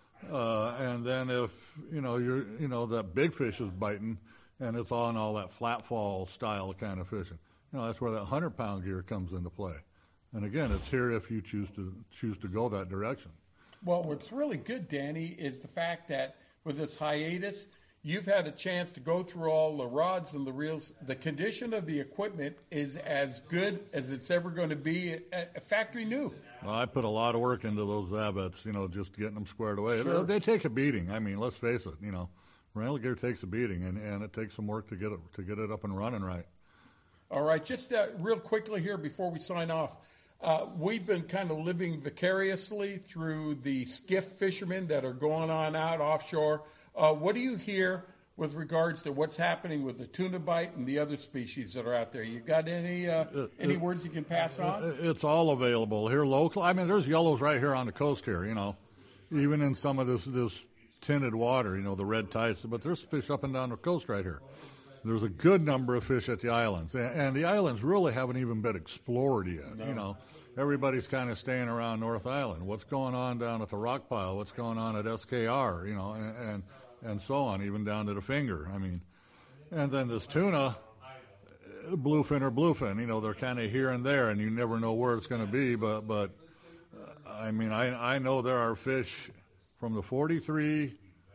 Uh, and then if, you know, you're, you know, that big fish is biting and it's on all that flat fall style kind of fishing, you know, that's where that one hundred pound gear comes into play. And again, it's here if you choose to choose to go that direction. Well, what's really good, Danny, is the fact that with this hiatus, you've had a chance to go through all the rods and the reels. The condition of the equipment is as good as it's ever going to be a factory new. Well, I put a lot of work into those Zabbets, you know, just getting them squared away. Sure. They, they take a beating. I mean, let's face it, you know, rental gear takes a beating, and, and it takes some work to get it to get it up and running right. All right, just uh, real quickly here before we sign off. Uh, we've been kind of living vicariously through the skiff fishermen that are going on out offshore. Uh, what do you hear with regards to what's happening with the tuna bite and the other species that are out there? You got any uh, it, any it, words you can pass on? It's all available here local. I mean, there's yellows right here on the coast here, you know, even in some of this, this tinted water, you know, the red tides. But there's fish up and down the coast right here. There's a good number of fish at the islands. And, and the islands really haven't even been explored yet, no. you know. Everybody's kind of staying around North Island. What's going on down at the rock pile? What's going on at S K R? You know, and, and and so on, even down to the finger. I mean, and then this tuna, bluefin or bluefin, you know, they're kind of here and there, and you never know where it's going to be. But, but uh, I mean, I, I know there are fish from the forty-three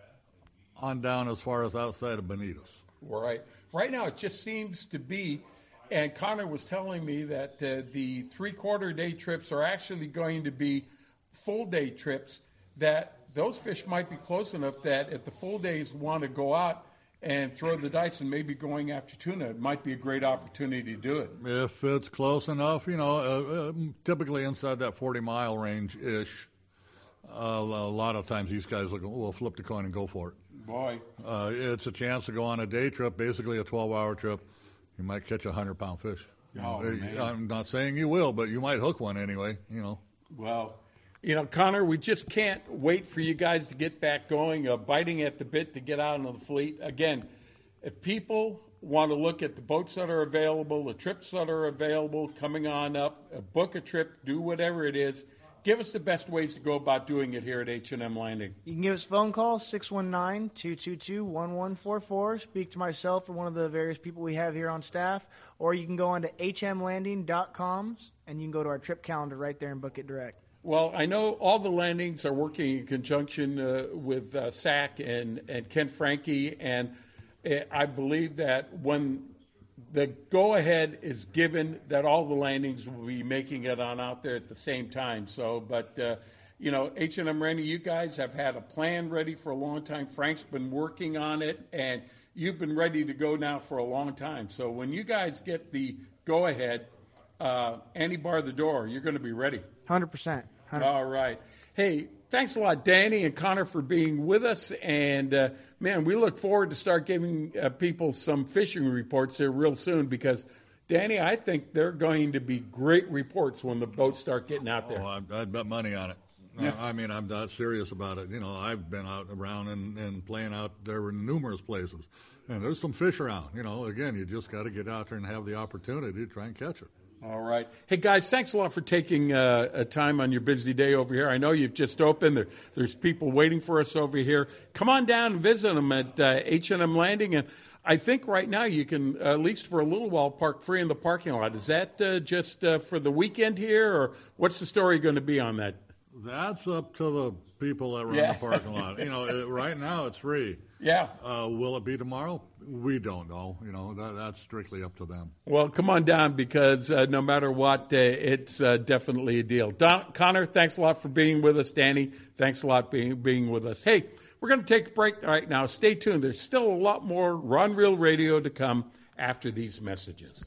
on down as far as outside of Bonitas. Right. Right now, it just seems to be, and Connor was telling me that uh, the three-quarter day trips are actually going to be full-day trips, that those fish might be close enough that if the full days want to go out and throw the dice and maybe going after tuna, it might be a great opportunity to do it. If it's close enough, you know, uh, uh, typically inside that forty-mile range-ish, uh, a lot of times these guys will, will flip the coin and go for it. Boy. Uh, it's a chance to go on a day trip, basically a twelve-hour trip. You might catch a one hundred pound fish. You oh, know, man. I'm not saying you will, but you might hook one anyway, you know. Well, you know, Connor, we just can't wait for you guys to get back going, uh, biting at the bit to get out into the fleet. Again, if people want to look at the boats that are available, the trips that are available, coming on up, uh, book a trip, do whatever it is, give us the best ways to go about doing it here at H and M Landing. You can give us a phone call, six one nine, two two two, one one four four. Speak to myself or one of the various people we have here on staff. Or you can go on to h m landing dot com and you can go to our trip calendar right there and book it direct. Well, I know all the landings are working in conjunction uh, with uh, S A C and, and Ken Frankie, and uh, I believe that when the go-ahead is given, that all the landings will be making it on out there at the same time. So, but, uh, you know, H and M Landing, you guys have had a plan ready for a long time. Frank's been working on it, and you've been ready to go now for a long time. So when you guys get the go-ahead, uh, any bar the door, you're going to be ready. one hundred percent. All right. Hey, thanks a lot, Danny and Connor, for being with us. And, uh, man, we look forward to start giving uh, people some fishing reports here real soon because, Danny, I think they're going to be great reports when the boats start getting out there. Oh, I'd, I'd bet money on it. Yeah. I mean, I'm not serious about it. You know, I've been out around and, and playing out there in numerous places. And there's some fish around. You know, again, you just got to get out there and have the opportunity to try and catch it. All right. Hey, guys, thanks a lot for taking uh, a time on your busy day over here. I know you've just opened. There, there's people waiting for us over here. Come on down and visit them at uh, H and M Landing. And I think right now you can, uh, at least for a little while, park free in the parking lot. Is that uh, just uh, for the weekend here, or what's the story going to be on that? That's up to the people that run Yeah. the parking lot. You know, it, right now it's free. Yeah. Uh, will it be tomorrow? We don't know. You know, that, that's strictly up to them. Well, come on down because uh, no matter what, uh, it's uh, definitely a deal. Don, Connor, thanks a lot for being with us. Danny, thanks a lot for being, being with us. Hey, we're going to take a break right now. Stay tuned. There's still a lot more Rod Reel Radio to come after these messages.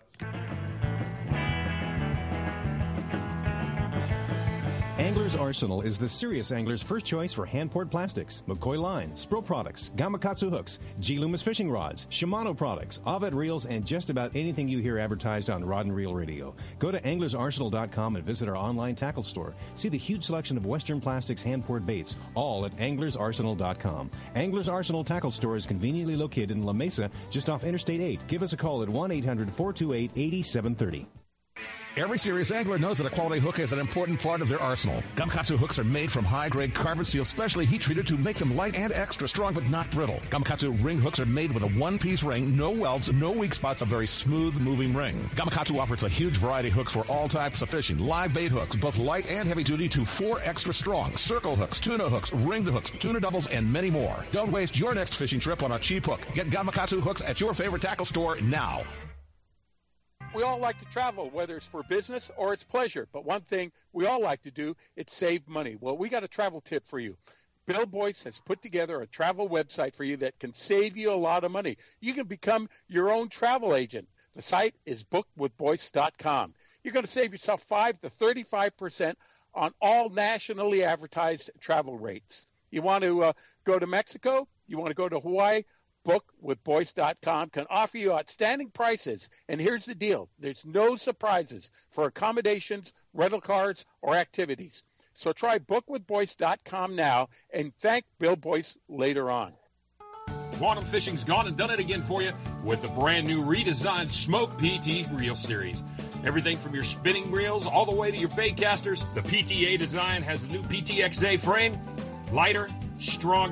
Angler's Arsenal is the serious angler's first choice for hand-poured plastics, McCoy line, Spro products, Gamakatsu hooks, G. Loomis fishing rods, Shimano products, Ovid reels, and just about anything you hear advertised on Rod and Reel Radio. Go to anglers arsenal dot com and visit our online tackle store. See the huge selection of Western Plastics hand-poured baits, all at anglers arsenal dot com. Anglers Arsenal Tackle Store is conveniently located in La Mesa, just off Interstate eight. Give us a call at one eight hundred, four two eight, eight seven three zero. Every serious angler knows that a quality hook is an important part of their arsenal. Gamakatsu hooks are made from high-grade carbon steel specially heat-treated to make them light and extra strong but not brittle. Gamakatsu ring hooks are made with a one-piece ring, no welds, no weak spots, a very smooth-moving ring. Gamakatsu offers a huge variety of hooks for all types of fishing. Live bait hooks, both light and heavy-duty to four extra strong. Circle hooks, tuna hooks, ringed hooks, tuna doubles, and many more. Don't waste your next fishing trip on a cheap hook. Get Gamakatsu hooks at your favorite tackle store now. We all like to travel, whether it's for business or it's pleasure. But one thing we all like to do, it's save money. Well, we got a travel tip for you. Bill Boyce has put together a travel website for you that can save you a lot of money. You can become your own travel agent. The site is book with boyce dot com. You're going to save yourself five to thirty-five percent on all nationally advertised travel rates. You want to uh, go to Mexico? You want to go to Hawaii? book with boyce dot com can offer you outstanding prices. And here's the deal. There's no surprises for accommodations, rental cars, or activities. So try book with boyce dot com now and thank Bill Boyce later on. Quantum Fishing's gone and done it again for you with the brand new redesigned Smoke P T Reel Series. Everything from your spinning reels all the way to your bait casters, the P T A design has the new P T X A frame, lighter, stronger,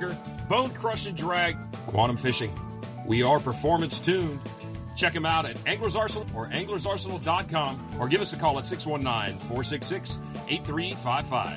bone-crushing drag, Quantum Fishing. We are performance tuned. Check them out at Anglers Arsenal or anglers arsenal dot com or give us a call at six one nine, four six six, eight three five five.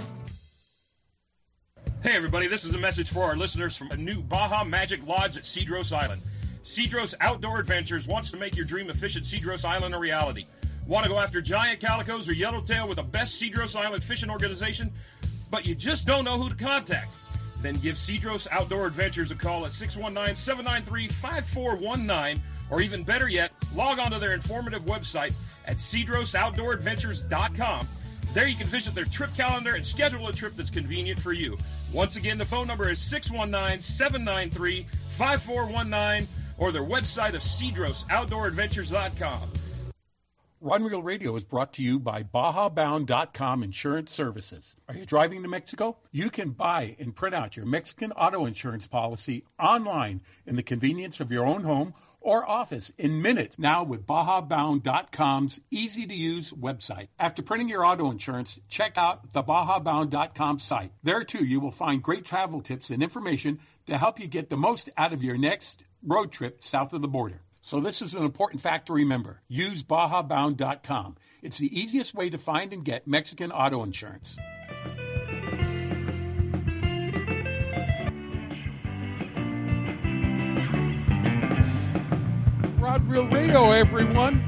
Hey everybody, this is a message for our listeners from a new Baja Magic Lodge at Cedros Island. Cedros Outdoor Adventures wants to make your dream of fishing Cedros Island a reality. Want to go after giant calicos or yellowtail with the best Cedros Island fishing organization, but you just don't know who to contact? Then give Cedros Outdoor Adventures a call at six one nine, seven nine three, five four one nine, or even better yet, log on to their informative website at cedros outdoor adventures dot com. There you can visit their trip calendar and schedule a trip that's convenient for you. Once again, the phone number is six one nine, seven nine three, five four one nine or their website of cedros outdoor adventures dot com. Rod and Reel Radio is brought to you by Baja Bound dot com Insurance Services. Are you driving to Mexico? You can buy and print out your Mexican auto insurance policy online in the convenience of your own home or office in minutes now with Baja Bound dot com's easy-to-use website. After printing your auto insurance, check out the Baja Bound dot com site. There, too, you will find great travel tips and information to help you get the most out of your next road trip south of the border. So this is an important fact to remember. Use Baja Bound dot com. It's the easiest way to find and get Mexican auto insurance. Rod Reel Radio, everyone.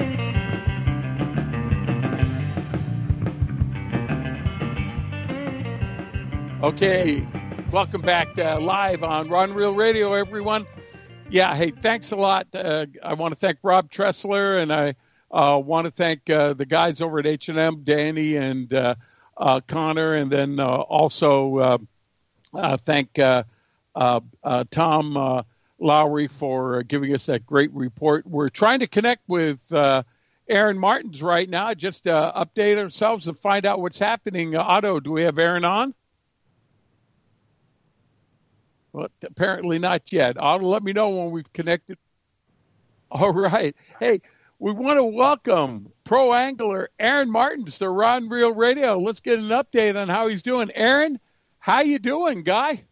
Okay, welcome back to live on Rod Reel Radio, everyone. Yeah, hey, thanks a lot. Uh, I want to thank Rob Tressler, and I uh, want to thank uh, the guys over at H and M, Danny and uh, uh, Connor, and then uh, also uh, uh, thank uh, uh, uh, Tom uh, Lowry for giving us that great report. We're trying to connect with uh, Aaron Martins right now, just to update ourselves and find out what's happening. Uh, Otto, do we have Aaron on? Well, apparently not yet. Otto, let me know when we've connected. All right. Hey, we want to welcome pro angler Aaron Martins to Rod and Reel Radio. Let's get an update on how he's doing. Aaron, how you doing, guy?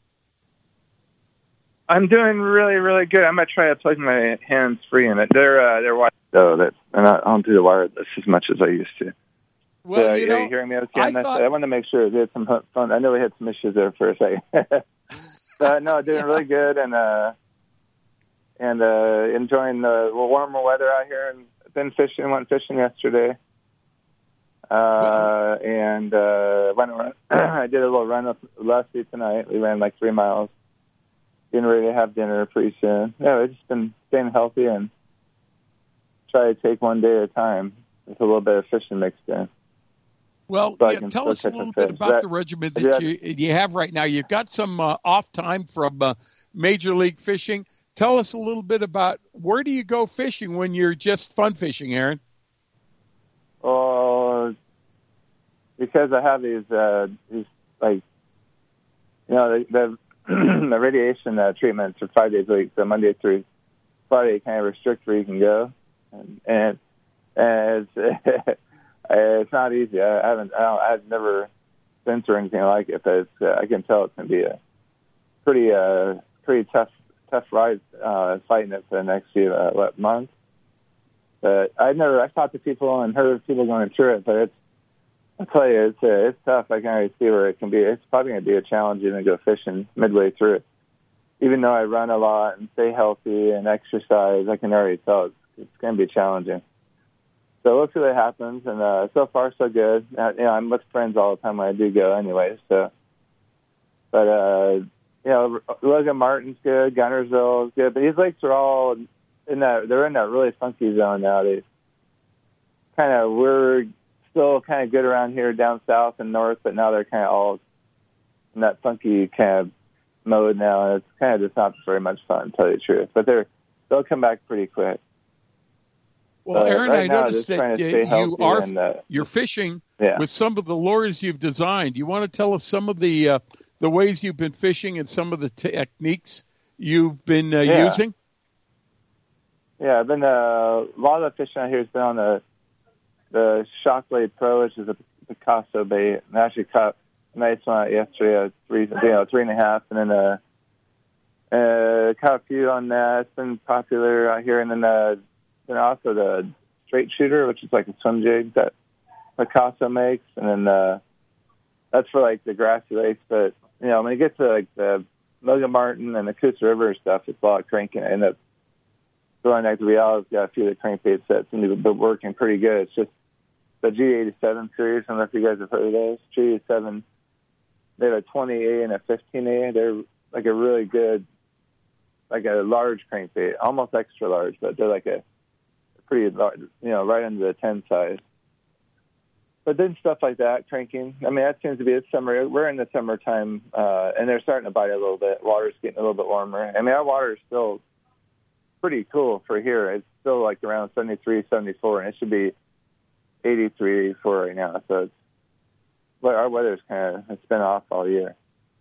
I'm doing really, really good. I'm gonna try to plug my hands free in it. They're uh, they're wireless, so that I'm not on through the wireless as much as I used to. Well, so, you are know, you hearing me? Okay, I, I, thought... I wanted to make sure we had some fun. I know we had some issues there for a second. Uh, no, doing really good, and uh, and uh, enjoying the warmer weather out here. And been fishing, went fishing yesterday, uh, and uh, went. I did a little run up Lusty tonight. We ran like three miles. Getting ready to have dinner pretty soon. Yeah, we've just been staying healthy and try to take one day at a time with a little bit of fishing mixed in. Well, so yeah, tell us a little bit about that, the regimen that yeah. you you have right now. You've got some uh, off time from uh, Major League Fishing. Tell us a little bit about where do you go fishing when you're just fun fishing, Aaron? Oh, uh, because I have these, uh, these like, you know, the the, the radiation uh, treatments for five days a week, so Monday through Friday, kind of restrict where you can go, and and, and it's. It's not easy. I haven't. I don't, I've never been through anything like it, but it's, uh, I can tell it's going to be a pretty, uh, pretty tough, tough ride uh, fighting it for the next few uh, what, months. But I never. I've talked to people and heard of people going through it, but it's. I tell you, it's uh, it's tough. I can already see where it can be. It's probably going to be a challenge even to go fishing midway through it. Even though I run a lot and stay healthy and exercise, I can already tell it's, it's going to be challenging. So we'll see what happens, and uh, so far so good. Uh, you know, I'm with friends all the time when I do go, anyway. So, but uh, you know, Logan Martin's good, Gunnersville is good, but these lakes are all in that. They're in that really funky zone now. They kind of we're still kind of good around here down south and north, but now they're kind of all in that funky kind of mode now, and it's kind of just not very much fun, to tell you the truth. But they're they'll come back pretty quick. Well, Aaron, uh, right I now, noticed that you are and, uh, you're fishing yeah. with some of the lures you've designed. You want to tell us some of the uh, the ways you've been fishing and some of the techniques you've been uh, yeah. using? Yeah, I've been uh, a lot of the fishing out here has been on the the Shockblade Pro, which is a Picasso bait. And I actually caught a nice one out yesterday, a three, you know, three and a half, and then a Uh, caught a few on that. It's been popular out here. And then, uh, then also the straight shooter, which is like a swim jig that Picasso makes. And then uh, that's for like the grassy lakes. But, you know, when you get to like the Logan Martin and the Coosa River stuff, it's a lot of cranking. I end up throwing like the Real's got a few of the crankbait sets and they've been working pretty good. It's just the G eighty-seven series. I don't know if you guys have heard of those. G eighty-seven, they have a twenty A and a fifteen A. They're like a really good, like a large crankbait, almost extra large, but they're like a pretty large, you know, right under the ten size. But then stuff like that, cranking. I mean, that seems to be this summer. We're in the summertime, uh, and they're starting to bite a little bit. Water's getting a little bit warmer. I mean, our water is still pretty cool for here. It's still like around seventy-three, seventy-four, and it should be eighty-three, eighty-four right now. So it's, well, our weather's kind of, it's been off all year.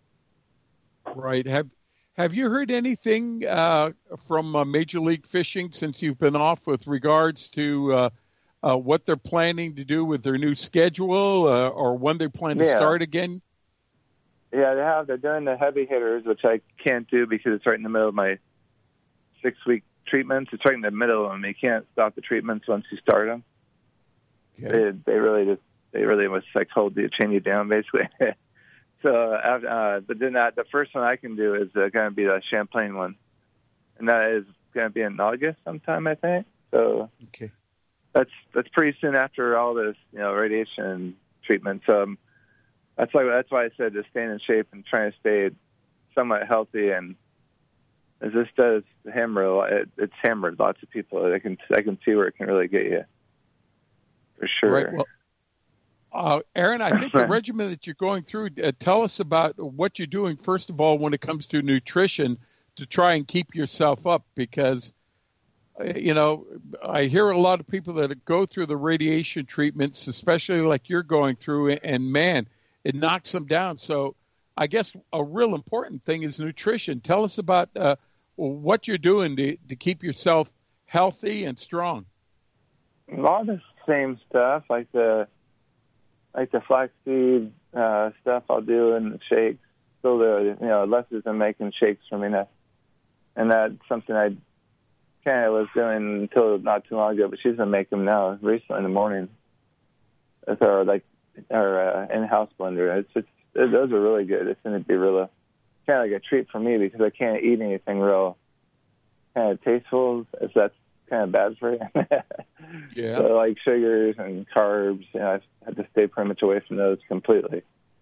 Right. Have Have you heard anything uh, from uh, Major League Fishing since you've been off with regards to uh, uh, what they're planning to do with their new schedule uh, or when they plan to Yeah. start again? Yeah, they have. They're doing the heavy hitters, which I can't do because it's right in the middle of my six-week treatments. It's right in the middle of them. You can't stop the treatments once you start them. Okay. They, they really just, they really must like hold you, chain you down, basically. So, uh, but then that, the first one I can do is uh, going to be the Champlain one, and that is going to be in August sometime, I think. So, okay, that's that's pretty soon after all this, you know, radiation treatment. So, um, that's why that's why I said to stay in shape and trying to stay somewhat healthy. And as this does hammer, it, it's hammered lots of people. I can I can see where it can really get you, for sure. Right. Well, Uh, Aaron, I think the regimen that you're going through, uh, tell us about what you're doing, first of all, when it comes to nutrition to try and keep yourself up, because, uh, you know, I hear a lot of people that go through the radiation treatments, especially like you're going through, and man, it knocks them down. So I guess a real important thing is nutrition. Tell us about uh, what you're doing to, to keep yourself healthy and strong. A lot of the same stuff, like the like the flaxseed uh, stuff I'll do in the shakes. So the you know Les has been making shakes for me now, and that's something I kind of was doing until not too long ago. But she's been making them now recently in the morning. It's our like our uh, in-house blender. It's just it, those are really good. It's going to be real kind of like a treat for me because I can't eat anything real kind of tasteful. If that's kind of bad for you. Yeah. So like sugars and carbs, you know, I have to stay pretty much away from those completely.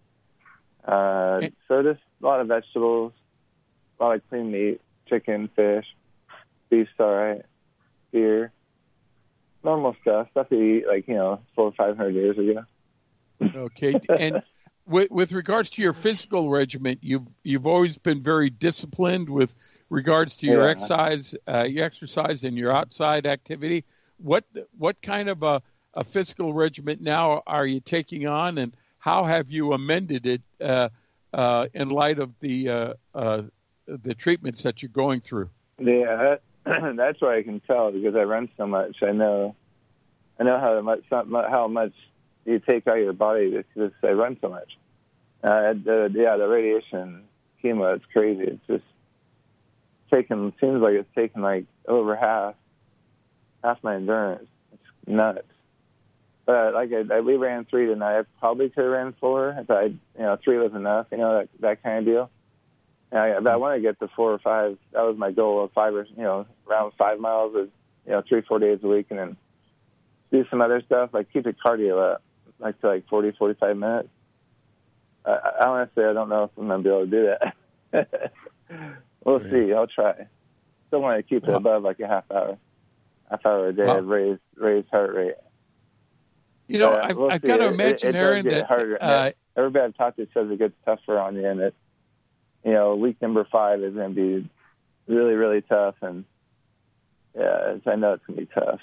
Uh, and, so just a lot of vegetables, a lot of clean meat, chicken, fish, beef's all right, beer, normal stuff, stuff you eat like, you know, four or five hundred years ago. Okay. And with, with regards to your physical regimen, you've, you've always been very disciplined with regards to your Yeah. exercise, uh, your exercise and your outside activity. What what kind of a, a physical regimen now are you taking on, and how have you amended it uh, uh, in light of the uh, uh, the treatments that you're going through? Yeah, that, that's why I can tell because I run so much. I know, I know how much how much you take out of your body because I run so much. Uh, the, yeah, the radiation chemo, it's crazy. It's just taken. Seems like it's taken like over half. half my endurance. It's nuts. But like I, I, we ran three tonight. I probably could have ran four. If I, you know, three was enough. You know, that that kind of deal. And I, but I want to get to four or five. That was my goal of five or you know, around five miles, of, you know, three four days a week, and then do some other stuff like keep the cardio up, like to like forty, forty-five minutes. I, I honestly, I don't know if I'm gonna be able to do that. We'll see. I'll try. Still want to keep it above like a half hour. half hour a day Wow. of raised raised heart rate. You know, But, uh, I've, we'll I've see. got to It- imagine, it, it Aaron, does get that harder. uh, Everybody I've talked to says it gets tougher on you, and it, you know, week number five is going to be really, really tough, and yeah, I know it's going to be tough.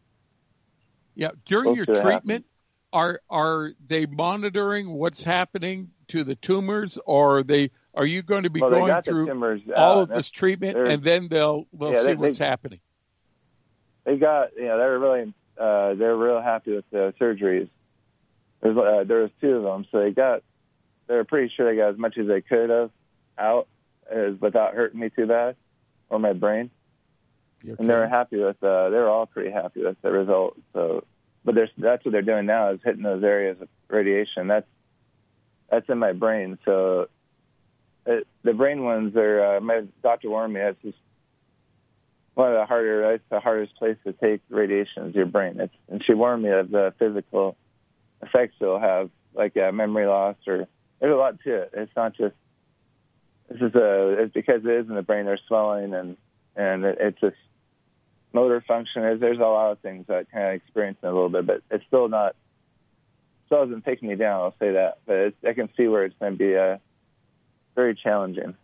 yeah, during We'll your see what treatment, are are they monitoring what's happening to the tumors, or are they are you going to be Well, they going got the through tumors all out. of this That's- treatment, they're- and then they'll they'll Yeah, see they- what's they- happening? They got, you know, they're really, uh, they're real happy with the surgeries. There's, uh, there was two of them, so they got, they're pretty sure they got as much as they could have out, is without hurting me too bad or my brain. Okay. And they were happy with, uh, they were all pretty happy with the result. So, but there's, that's what they're doing now is hitting those areas of radiation. That's, that's in my brain. So it, the brain ones are, uh, my doctor warned me, that's just one of the harder, that's the hardest place to take radiation is your brain. It's, and she warned me of the physical effects it'll have, like uh, memory loss, or there's a lot to it. It's not just, this is a, it's because it is in the brain, there's swelling and, and it, it's just motor function. There's, there's a lot of things that kind of experience it a little bit, but it's still not, still hasn't taken me down, I'll say that. But it's, I can see where it's going to be uh, very challenging.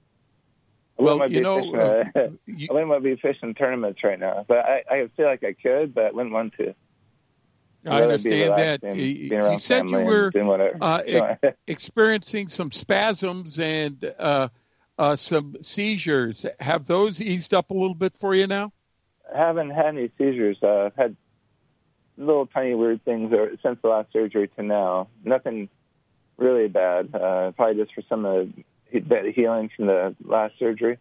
I well, wouldn't you know, fishing, uh, uh, you, I wouldn't want to be fishing tournaments right now, but I, I feel like I could, but I wouldn't want to. I understand that. You, you said you were uh, e- experiencing some spasms and uh, uh, some seizures. Have those eased up a little bit for you now? I haven't had any seizures. Uh, I've had little tiny weird things since the last surgery to now. Nothing really bad. Uh, probably just for some of the healing from the last surgery.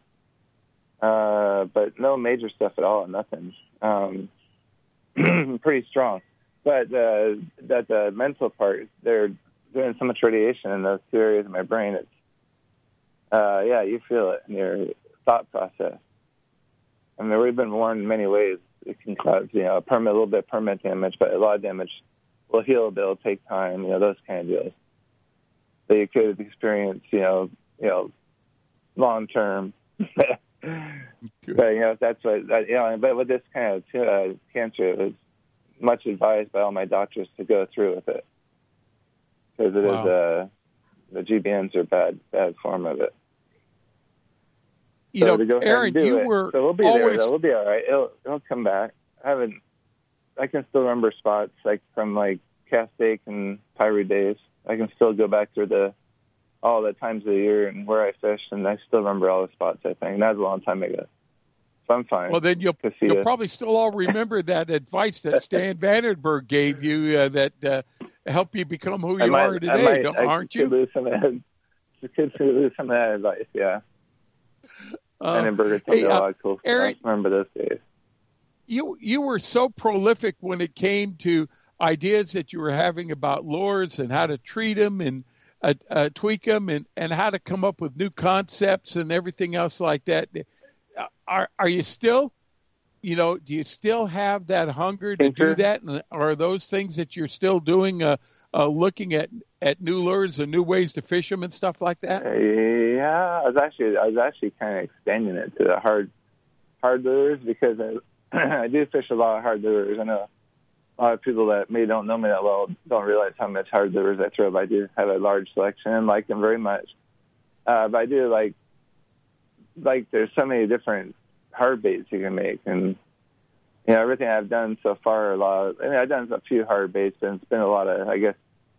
Uh, but no major stuff at all. Nothing. Um, pretty strong. But uh, that the mental part, they're doing so much radiation in those two areas of my brain. It's, uh, yeah, you feel it in your thought process. I mean, we've been warned in many ways. It can cause, you know, permanent, a little bit of permanent damage, but a lot of damage will heal, but it'll take time, you know, those kind of deals. So you could experience, you know, you know, long term. But, you know, that's what, you know, but with this kind of uh, cancer, it was much advised by all my doctors to go through with it. Because it wow. is, uh, the G B Ns are bad, bad form of it. You so know, Aaron, you it. were so we'll be always... there. Though. We'll be all right. It'll, it'll come back. I haven't. I can still remember spots like from like Castaic and Pyre days. I can still go back through the all the times of the year and where I fished, and I still remember all the spots. I think that was a long time ago. So I'm fine. Well, then you'll you'll it. probably still all remember that advice that Stan Vandenberg gave you uh, that uh, helped you become who you might, are today, might, aren't I you? Lose some of that, could lose some of that advice, yeah. Uh, Vandenberg told hey, me a uh, lot of cool stuff. Aaron, I remember those days. You you were so prolific when it came to ideas that you were having about lures and how to treat them and uh, uh, tweak them and, and how to come up with new concepts and everything else like that. Are are you still, you know, do you still have that hunger to do that? And are those things that you're still doing, uh, uh, looking at, at new lures and new ways to fish them and stuff like that? Yeah, I was actually I was actually kind of extending it to the hard hard lures because I, I do fish a lot of hard lures. I know a lot of people that maybe don't know me that well don't realize how much hard lures I throw. But I do have a large selection and like them very much. Uh, but I do like like there's so many different hard baits you can make, and you know everything I've done so far. A lot. Of, I mean, I've done a few hard baits, and it's been a lot of I guess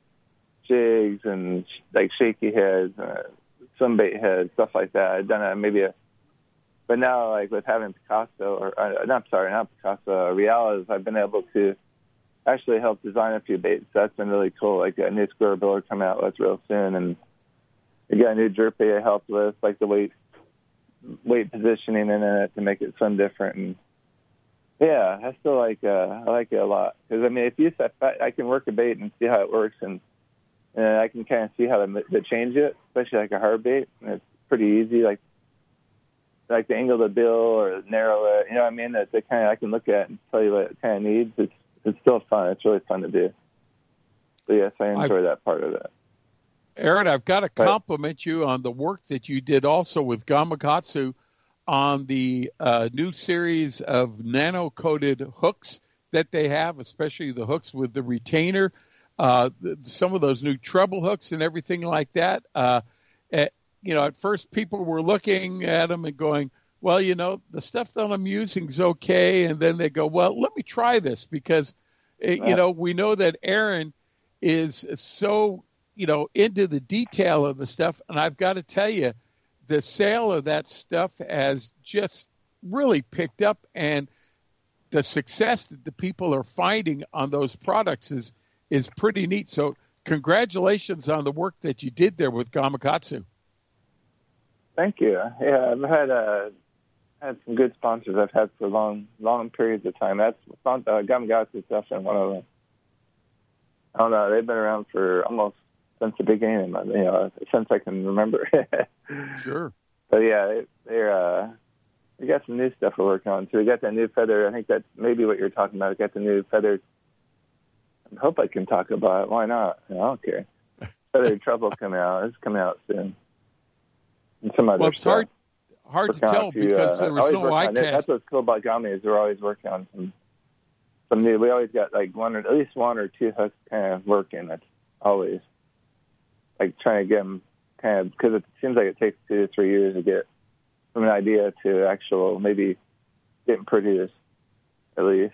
jigs and like shaky heads, uh, swim bait heads, stuff like that. I've done a, maybe a. But now, like with having Picasso, or uh, not sorry, not Picasso, uh, Reales, I've been able to actually help design a few baits. That's been really cool. Like a new square biller coming out with real soon, and I got a new jerkbait I helped with, like the weight weight positioning in it to make it swim different. And yeah, I still like uh, I like it a lot because I mean, if you I can work a bait and see how it works, and, and I can kind of see how to, to change it, especially like a hard bait. And it's pretty easy, like. like the angle of the bill or narrow it, you know what I mean? That, that kind of I can look at and tell you what it kind of needs. It's it's still fun. It's really fun to do. So yes, I enjoy I've, that part of it. Aaron, I've got to compliment you on the work that you did also with Gamakatsu on the uh, new series of nano-coated hooks that they have, especially the hooks with the retainer, uh, some of those new treble hooks and everything like that. Uh, at, You know, at first people were looking at them and going, well, you know, the stuff that I'm using is okay. And then they go, well, let me try this because, you know, we know that Aaron is so, you know, into the detail of the stuff. And I've got to tell you, the sale of that stuff has just really picked up. And the success that the people are finding on those products is, is pretty neat. So congratulations on the work that you did there with Gamakatsu. thank you. Yeah, I've had uh, had some good sponsors I've had for long long periods of time. That's uh, Gamakatsu stuff and one of them. I don't know. They've been around for almost since the beginning, you know, since I can remember. Sure. But yeah, they, they're uh, they got some new stuff we're working on too. We got that new feather. I think that's maybe what you're talking about. We got the new feather. I hope I can talk about it. Why not? I don't care. Feather Trouble coming out. It's coming out soon. And some other well, it's stuff. hard hard to tell few, because uh, there was always no working on it. iCast. That's what's cool about Gami is we're always working on some some new. We always got like one or at least one or two hooks kind of working. That's always like trying to get them kind of, because it seems like it takes two to three years to get from an idea to actual maybe getting produced at least.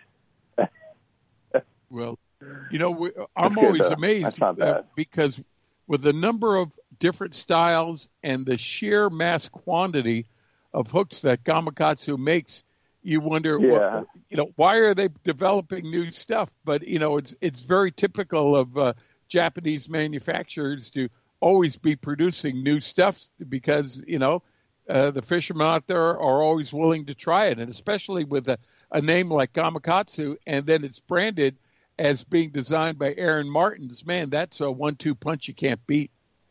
Well, you know, we, I'm That's good, always though. amazed That's not uh, bad. because with the number of different styles and the sheer mass quantity of hooks that Gamakatsu makes, you wonder, Yeah. what, you know, why are they developing new stuff? But you know, it's it's very typical of uh, Japanese manufacturers to always be producing new stuff because you know uh, the fishermen out there are always willing to try it, and especially with a, a name like Gamakatsu, and then it's branded as being designed by Aaron Martins. Man, that's a one-two punch you can't beat.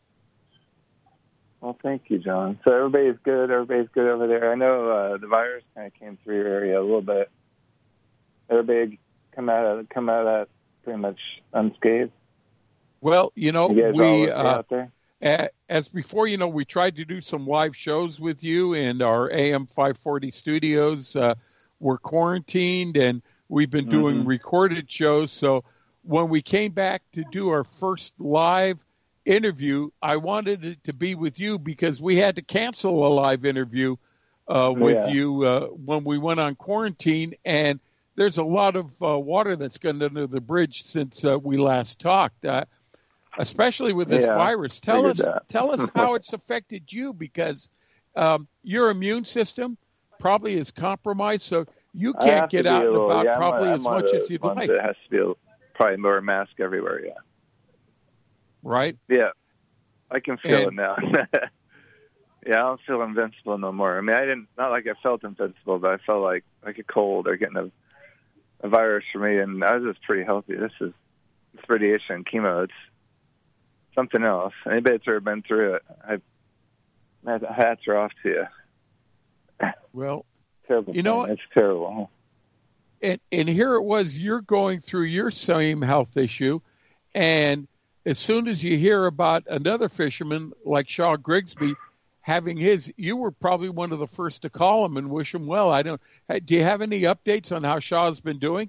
Well, thank you, John. So everybody's good. Everybody's good over there. I know uh, the virus kind of came through your area a little bit. Everybody come out of come out of that pretty much unscathed. Well, you know, You guys all we okay uh, out there? a- as before, you know, we tried to do some live shows with you in our A M five forty studios. Uh, we're quarantined, and we've been doing Mhm. recorded shows. So when we came back to do our first live interview, I wanted it to be with you because we had to cancel a live interview uh, with Yeah. you uh, when we went on quarantine. And there's a lot of uh, water that's gone under the bridge since uh, we last talked, uh, especially with this Yeah, virus. Tell figured us, that. tell us how it's affected you because um, your immune system probably is compromised, so you I can't have to get be out a and little- about yeah, I'm probably one- as I'm one of much those as you'd ones like, that has to be a- probably wear a mask everywhere. Yeah. right? Yeah, I can feel And- it now. Yeah, I don't feel invincible no more. I mean, I didn't, not like I felt invincible, but I felt like like a cold or getting a, a virus for me, and I was just pretty healthy. This is it's radiation and chemo. It's something else. Anybody that's ever been through it, I, my hats are off to you. Well, Terrible. you know thing. It's terrible. and and here it was, you're going through your same health issue, and as soon as you hear about another fisherman like Shaw Grigsby having his, you were probably one of the first to call him and wish him well. I don't. Do you have any updates on how Shaw's been doing?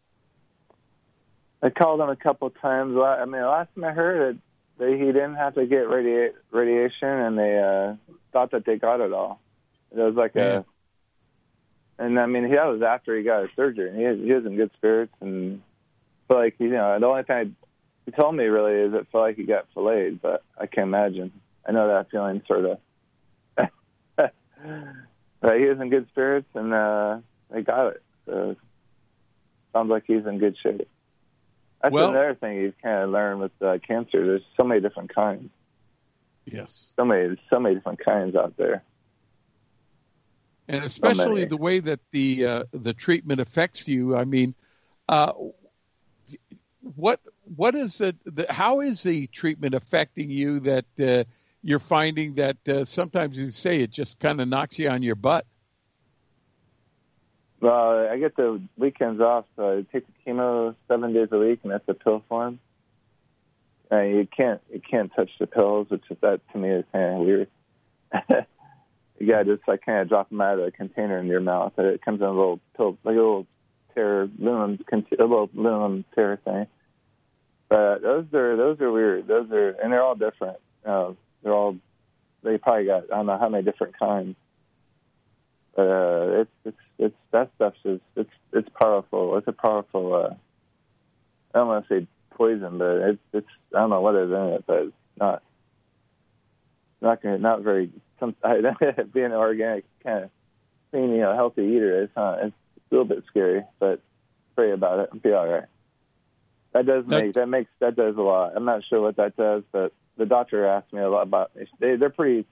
I called him a couple of times. I mean, last time I heard it, they, he didn't have to get radia- radiation, and they uh, thought that they got it all. It was like Yeah. a, and I mean, that was after he got his surgery, and he was, he was in good spirits, and felt like you know, the only thing I, he told me really is it felt like he got filleted, but I can't imagine. I know that feeling sort of. But he was in good spirits, and uh, they got it. So sounds like he's in good shape. That's Well- another thing you kind of learn with uh, cancer. There's so many different kinds. Yes. So many, so many different kinds out there. And especially many. the way that the uh, the treatment affects you. I mean, uh, what what is it? The, how is the treatment affecting you that uh, you're finding that uh, sometimes you say it just kind of knocks you on your butt? Well, I get the weekends off, so I take the chemo seven days a week, and that's a pill form. And you can't you can't touch the pills, which is, that to me is kind of weird. You gotta just like kind of drop them out of a container in your mouth. It comes in a little pill, like a little tear, aluminum, a little aluminum tear thing. But those are those are weird. Those are and they're all different. Uh, they're all they probably got I don't know how many different kinds. But uh, it's it's it's that stuff's just it's it's powerful. It's a powerful. Uh, I don't want to say poison, but it's it's I don't know what is in it, but it's not not gonna not very. Some being an organic kind of clean, you know, healthy eater, it's not. It's a little bit scary, but pray about it and be all right. That does make that makes that does a lot. I'm not sure what that does, but the doctor asked me a lot about. They they're pretty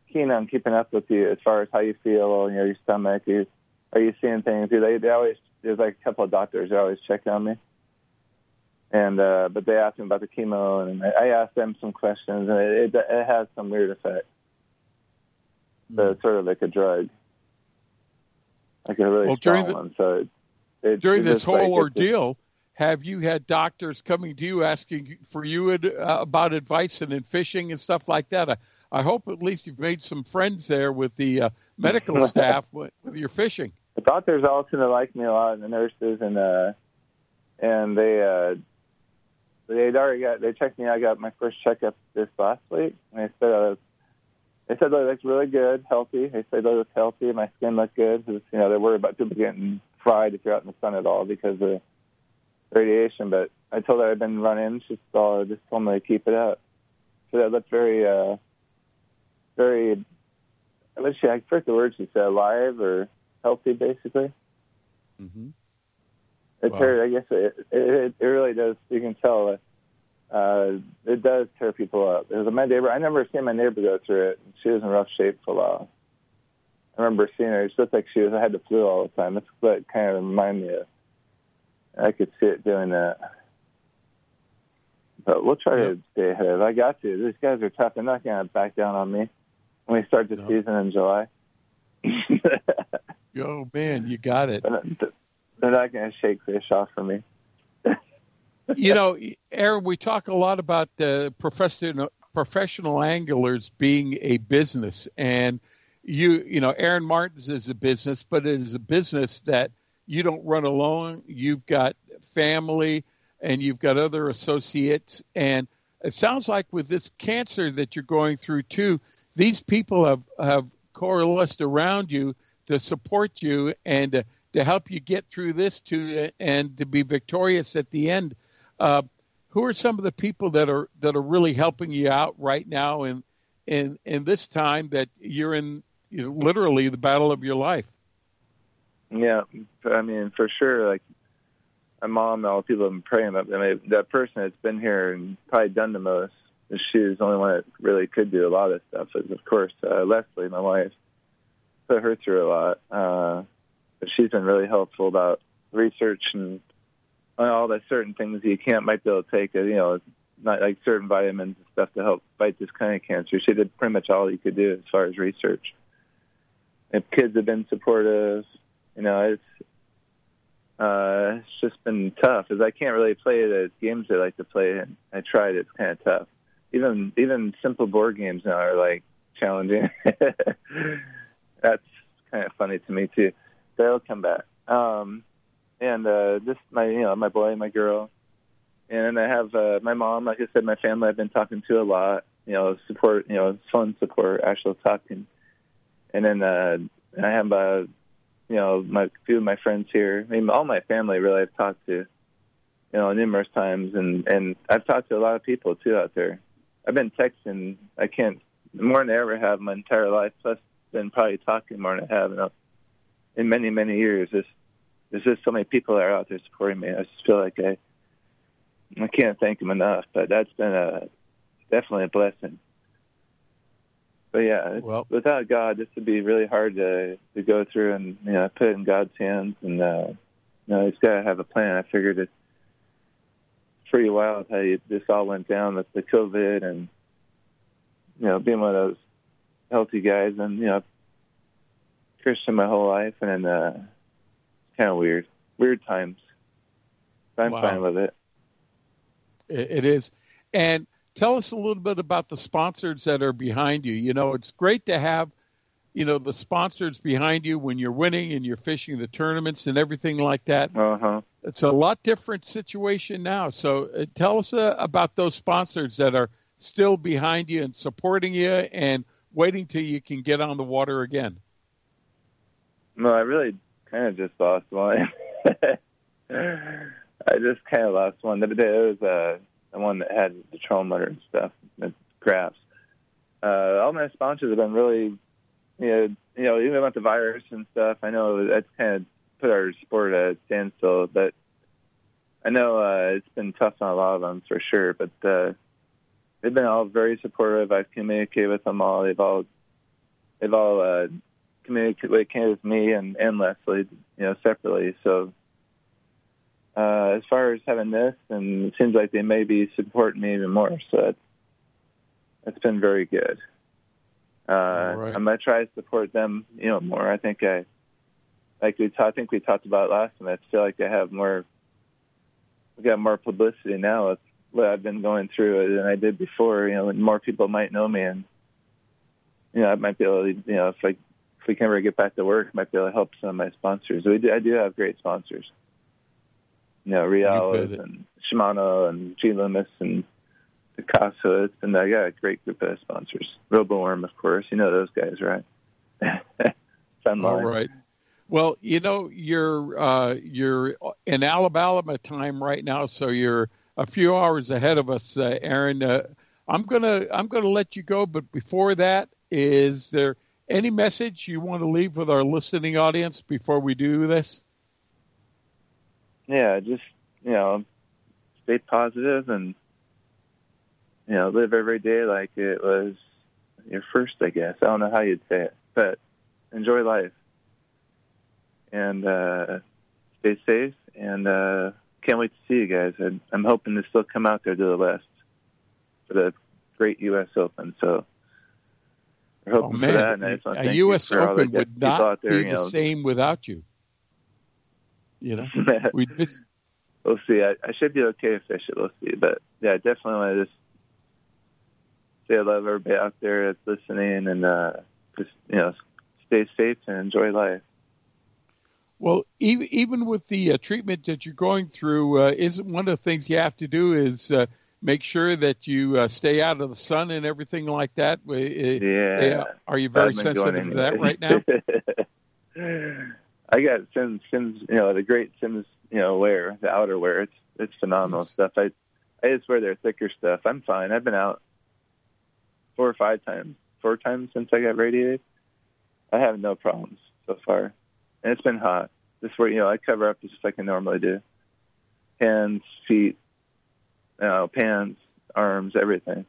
keen on keeping up with you as far as how you feel, you know, your stomach. You, are you seeing things? They they always there's like a couple of doctors that always check on me, and uh, but they asked me about the chemo, and I, I asked them some questions, and it, it, it has some weird effects. So it's sort of like a drug, like a really well, strong during the, one. So it, it, during it this just, whole like, ordeal, have you had doctors coming to you asking for you ad, uh, about advice and in fishing and stuff like that? I, I hope at least you've made some friends there with the uh, medical staff with, with your fishing. The doctors all seem to like me a lot, and the nurses, and uh, and they uh, they'd already got they checked me. I got my first checkup this last week, and they said I was, they said I looked really good, healthy. They said I looked healthy, my skin looked good. You know, they're worried about people getting fried if you're out in the sun at all because of radiation. But I told her I'd been running. She uh, just told me to keep it up. So that looked very, uh, very. Let's see. I forget the word she said. Alive or healthy, basically. Mm-hmm. It wow. tear, I guess it, it it really does. You can tell. Uh, it does tear people up. There's a my neighbor. I never seen my neighbor go through it. She was in rough shape for a while. I remember seeing her. She looked like she was. I had the flu all the time. That's what kind of reminded me of. I could see it doing that. But we'll try to stay ahead of it. I got to. These guys are tough. They're not going to back down on me when we start the no. season in July. Oh, man, you got it. They're not going to shake fish off for me. You know, Aaron, we talk a lot about uh, professional professional anglers being a business. And, you you know, Aaron Martens is a business, but it is a business that you don't run alone. You've got family and you've got other associates. And it sounds like with this cancer that you're going through, too, these people have, have coalesced around you to support you and to, to help you get through this too, and to be victorious at the end. Uh, who are some of the people that are that are really helping you out right now in in, in this time that you're in, you know, literally the battle of your life? Yeah, I mean, for sure, like my mom and all the people have been praying about. I mean, that person that's been here and probably done the most, she's the only one that really could do a lot of stuff. Is of course uh, Leslie, my wife, put her through a lot. Uh, but she's been really helpful about research and on all the certain things you can't might be able to take. You know, not like certain vitamins and stuff to help fight this kind of cancer. She did pretty much all you could do as far as research. If kids have been supportive, you know, it's uh, it's just been tough. As I can't really play the games I like to play, and I tried. It's kind of tough. Even even simple board games now are like challenging. That's kind of funny to me too. They'll come back. Um, and uh, just my, you know, my boy, my girl, and I have uh, my mom. Like I said, my family I've been talking to a lot. You know, support. You know, fun support. Actual talking. And then uh, I have, uh, you know, my few of my friends here. I mean, all my family really I've talked to, you know, numerous times, and and I've talked to a lot of people too out there. I've been texting. I can't more than I ever have my entire life. Plus, been probably talking more than I have in, in many many years. There's there's just so many people that are out there supporting me. I just feel like I I can't thank them enough. But that's been a definitely a blessing. But yeah, well, without God, this would be really hard to to go through, and you know, put it in God's hands. And uh, you know, He's got to have a plan. I figured it's pretty wild how you, this all went down with the COVID, and you know, being one of those healthy guys, and you know, Christian my whole life, and then uh, kind of weird, weird times. But I'm wow. fine with it. It, it is, and. Tell us a little bit about the sponsors that are behind you. You know, it's great to have, you know, the sponsors behind you when you're winning and you're fishing the tournaments and everything like that. Uh-huh. It's a lot different situation now. So uh, tell us uh, about those sponsors that are still behind you and supporting you and waiting till you can get on the water again. No, I really kind of just lost one. I just kind of lost one. The other day, it was uh, the one that had the troll motor and stuff, the crafts. Uh, all my sponsors have been really, you know, you know, even about the virus and stuff. I know that's kind of put our sport at a standstill, but I know uh, it's been tough on a lot of them for sure. But uh, they've been all very supportive. I've communicated with them all. They've all they've all uh, communicated with me and, and Leslie, you know, separately. So uh, as far as having this, and it seems like they may be supporting me even more. So that's, that's been very good. Uh, right. I'm going to try to support them, you know, more. I think I, like we talked, I think we talked about last time. I feel like I have more, we got more publicity now with what I've been going through than I did before. You know, and more people might know me, and you know, I might be able to, you know, if I if we can ever get back to work, I might be able to help some of my sponsors. We do, I do have great sponsors. You know, Real and Shimano and G Loomis and Picasso. It's been, I got a great group of sponsors. RoboWorm, of course. You know those guys, right? All right. Well, you know, you're uh, you're in Alabama time right now, so you're a few hours ahead of us, uh, Aaron. Uh, I'm gonna I'm gonna let you go, but before that, is there any message you want to leave with our listening audience before we do this? Yeah, just, you know, stay positive and, you know, live every day like it was your first, I guess. I don't know how you'd say it, but enjoy life. And uh, stay safe, and uh, can't wait to see you guys. I'm, I'm hoping to still come out there to the West for the great U S Open. So we're hoping oh, man. for that. And I just want to a thank U S you for Open all would the not there, be you the know. same without you. You know, we just we'll see. I, I should be okay if I should. We'll see. But yeah, definitely want to just say I love everybody out there that's listening, and uh, just, you know, stay safe and enjoy life. Well, even even with the uh, treatment that you're going through, uh, isn't one of the things you have to do is uh, make sure that you uh, stay out of the sun and everything like that? Uh, yeah. Are you very sensitive to that right now? I got Sims, Sims, you know, the great Sims, you know, wear, the outerwear. It's it's phenomenal yes. stuff. I I just wear their thicker stuff. I'm fine. I've been out four or five times, four times since I got radiated. I have no problems so far. And it's been hot. Just where, you know, I cover up just like I normally do. Hands, feet, you know, pants, arms, everything.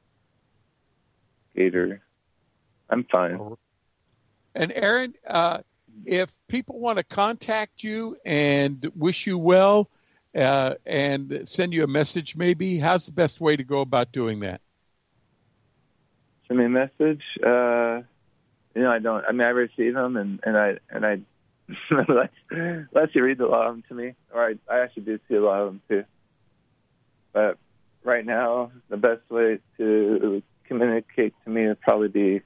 Gator. I'm fine. And Aaron, uh, if people want to contact you and wish you well uh, and send you a message maybe, how's the best way to go about doing that? Send me a message. Uh, you know, I don't, I mean, I receive them and, and I, and I, unless, unless you read a lot of them to me, or I, I actually do see a lot of them too. But right now, the best way to communicate to me would probably be,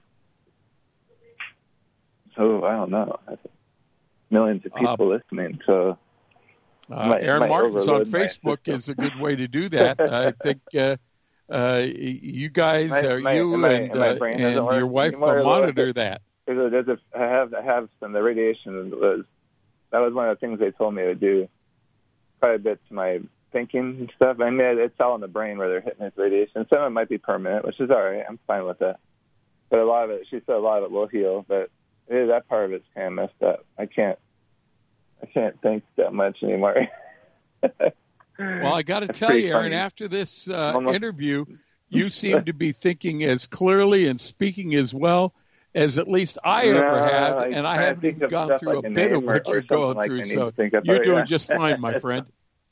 so I don't know, millions of people uh, listening. So uh, might, Aaron might Martins on Facebook is a good way to do that. I think uh, uh, you guys, my, are my, you my, and, my uh, and your wife will monitor that. There's a, there's a, I have, I have some, the radiation was, that was one of the things they told me to do quite a bit to my thinking and stuff. I mean, it's all in the brain where they're hitting this radiation. Some of it might be permanent, which is all right. I'm fine with that. But a lot of it, she said a lot of it will heal, but yeah, that part of it's kind of messed up. I can't, I can't think that much anymore. Well, I got to tell you, Aaron, funny. after this uh, Almost. interview, you seem to be thinking as clearly and speaking as well as at least I no, ever had, I, and I, I haven't even gone through like a a bit of or, what or you're going like through, so you're about, doing yeah. just fine, my friend.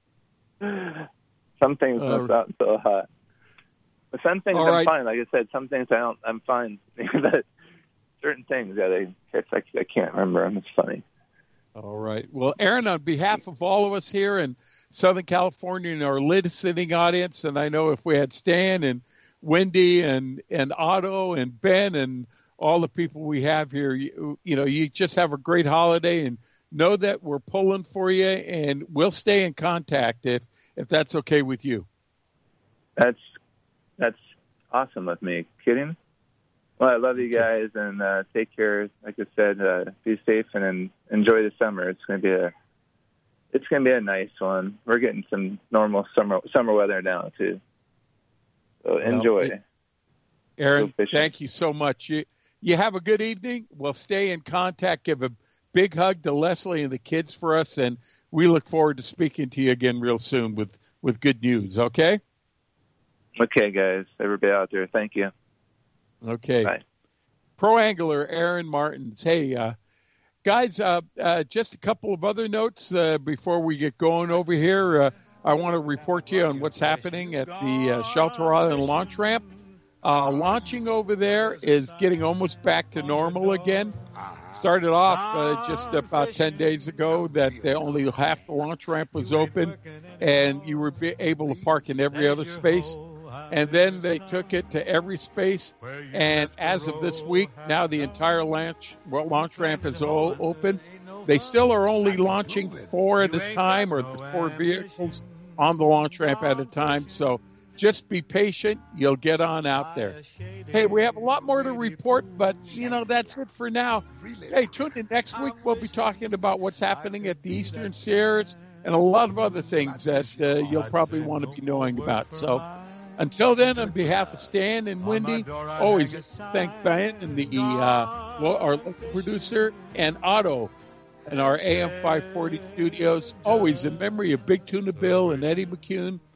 Some things uh, don't sound so hot. But some things I'm right. fine. Like I said, some things I don't, I'm fine. But certain things, yeah, they, I, I can't remember them. It's funny. All right. Well, Aaron, on behalf of all of us here in Southern California and our listening audience, and I know if we had Stan and Wendy and, and Otto and Ben and all the people we have here, you, you know, you just have a great holiday and know that we're pulling for you, and we'll stay in contact if, if that's okay with you. That's, that's awesome with me. Kidding? Well, I love you guys, and uh, take care. Like I said, uh, be safe and, and enjoy the summer. It's going to be a, it's going to be a nice one. We're getting some normal summer summer weather now too. So enjoy. Well, Aaron, thank you so much. You you have a good evening. We'll stay in contact. Give a big hug to Leslie and the kids for us, and we look forward to speaking to you again real soon with, with good news. Okay. Okay, guys. Everybody out there, thank you. Okay. Bye. pro angler Aaron Martins. Hey, uh, guys, uh, uh, just a couple of other notes uh, before we get going over here. Uh, I want to report to you on what's happening at the uh, Shelter Island launch ramp. Uh, launching over there is getting almost back to normal again. Started off uh, just about ten days ago that they only half the launch ramp was open, and you were be able to park in every other space. And then they took it to every space, and as of this week, now the entire launch well, launch ramp is all open. They still are only launching four at a time, or the four vehicles on the launch ramp at a time. So just be patient. You'll get on out there. Hey, we have a lot more to report, but, you know, that's it for now. Hey, tune in next week. We'll be talking about what's happening at the Eastern Sierras and a lot of other things that uh, you'll probably want to be knowing about. So until then, on behalf of Stan and Wendy, always thank Ben and the uh, our local producer, and Otto and our A M five forty studios. Always in memory of Big Tuna Bill and Eddie McCune.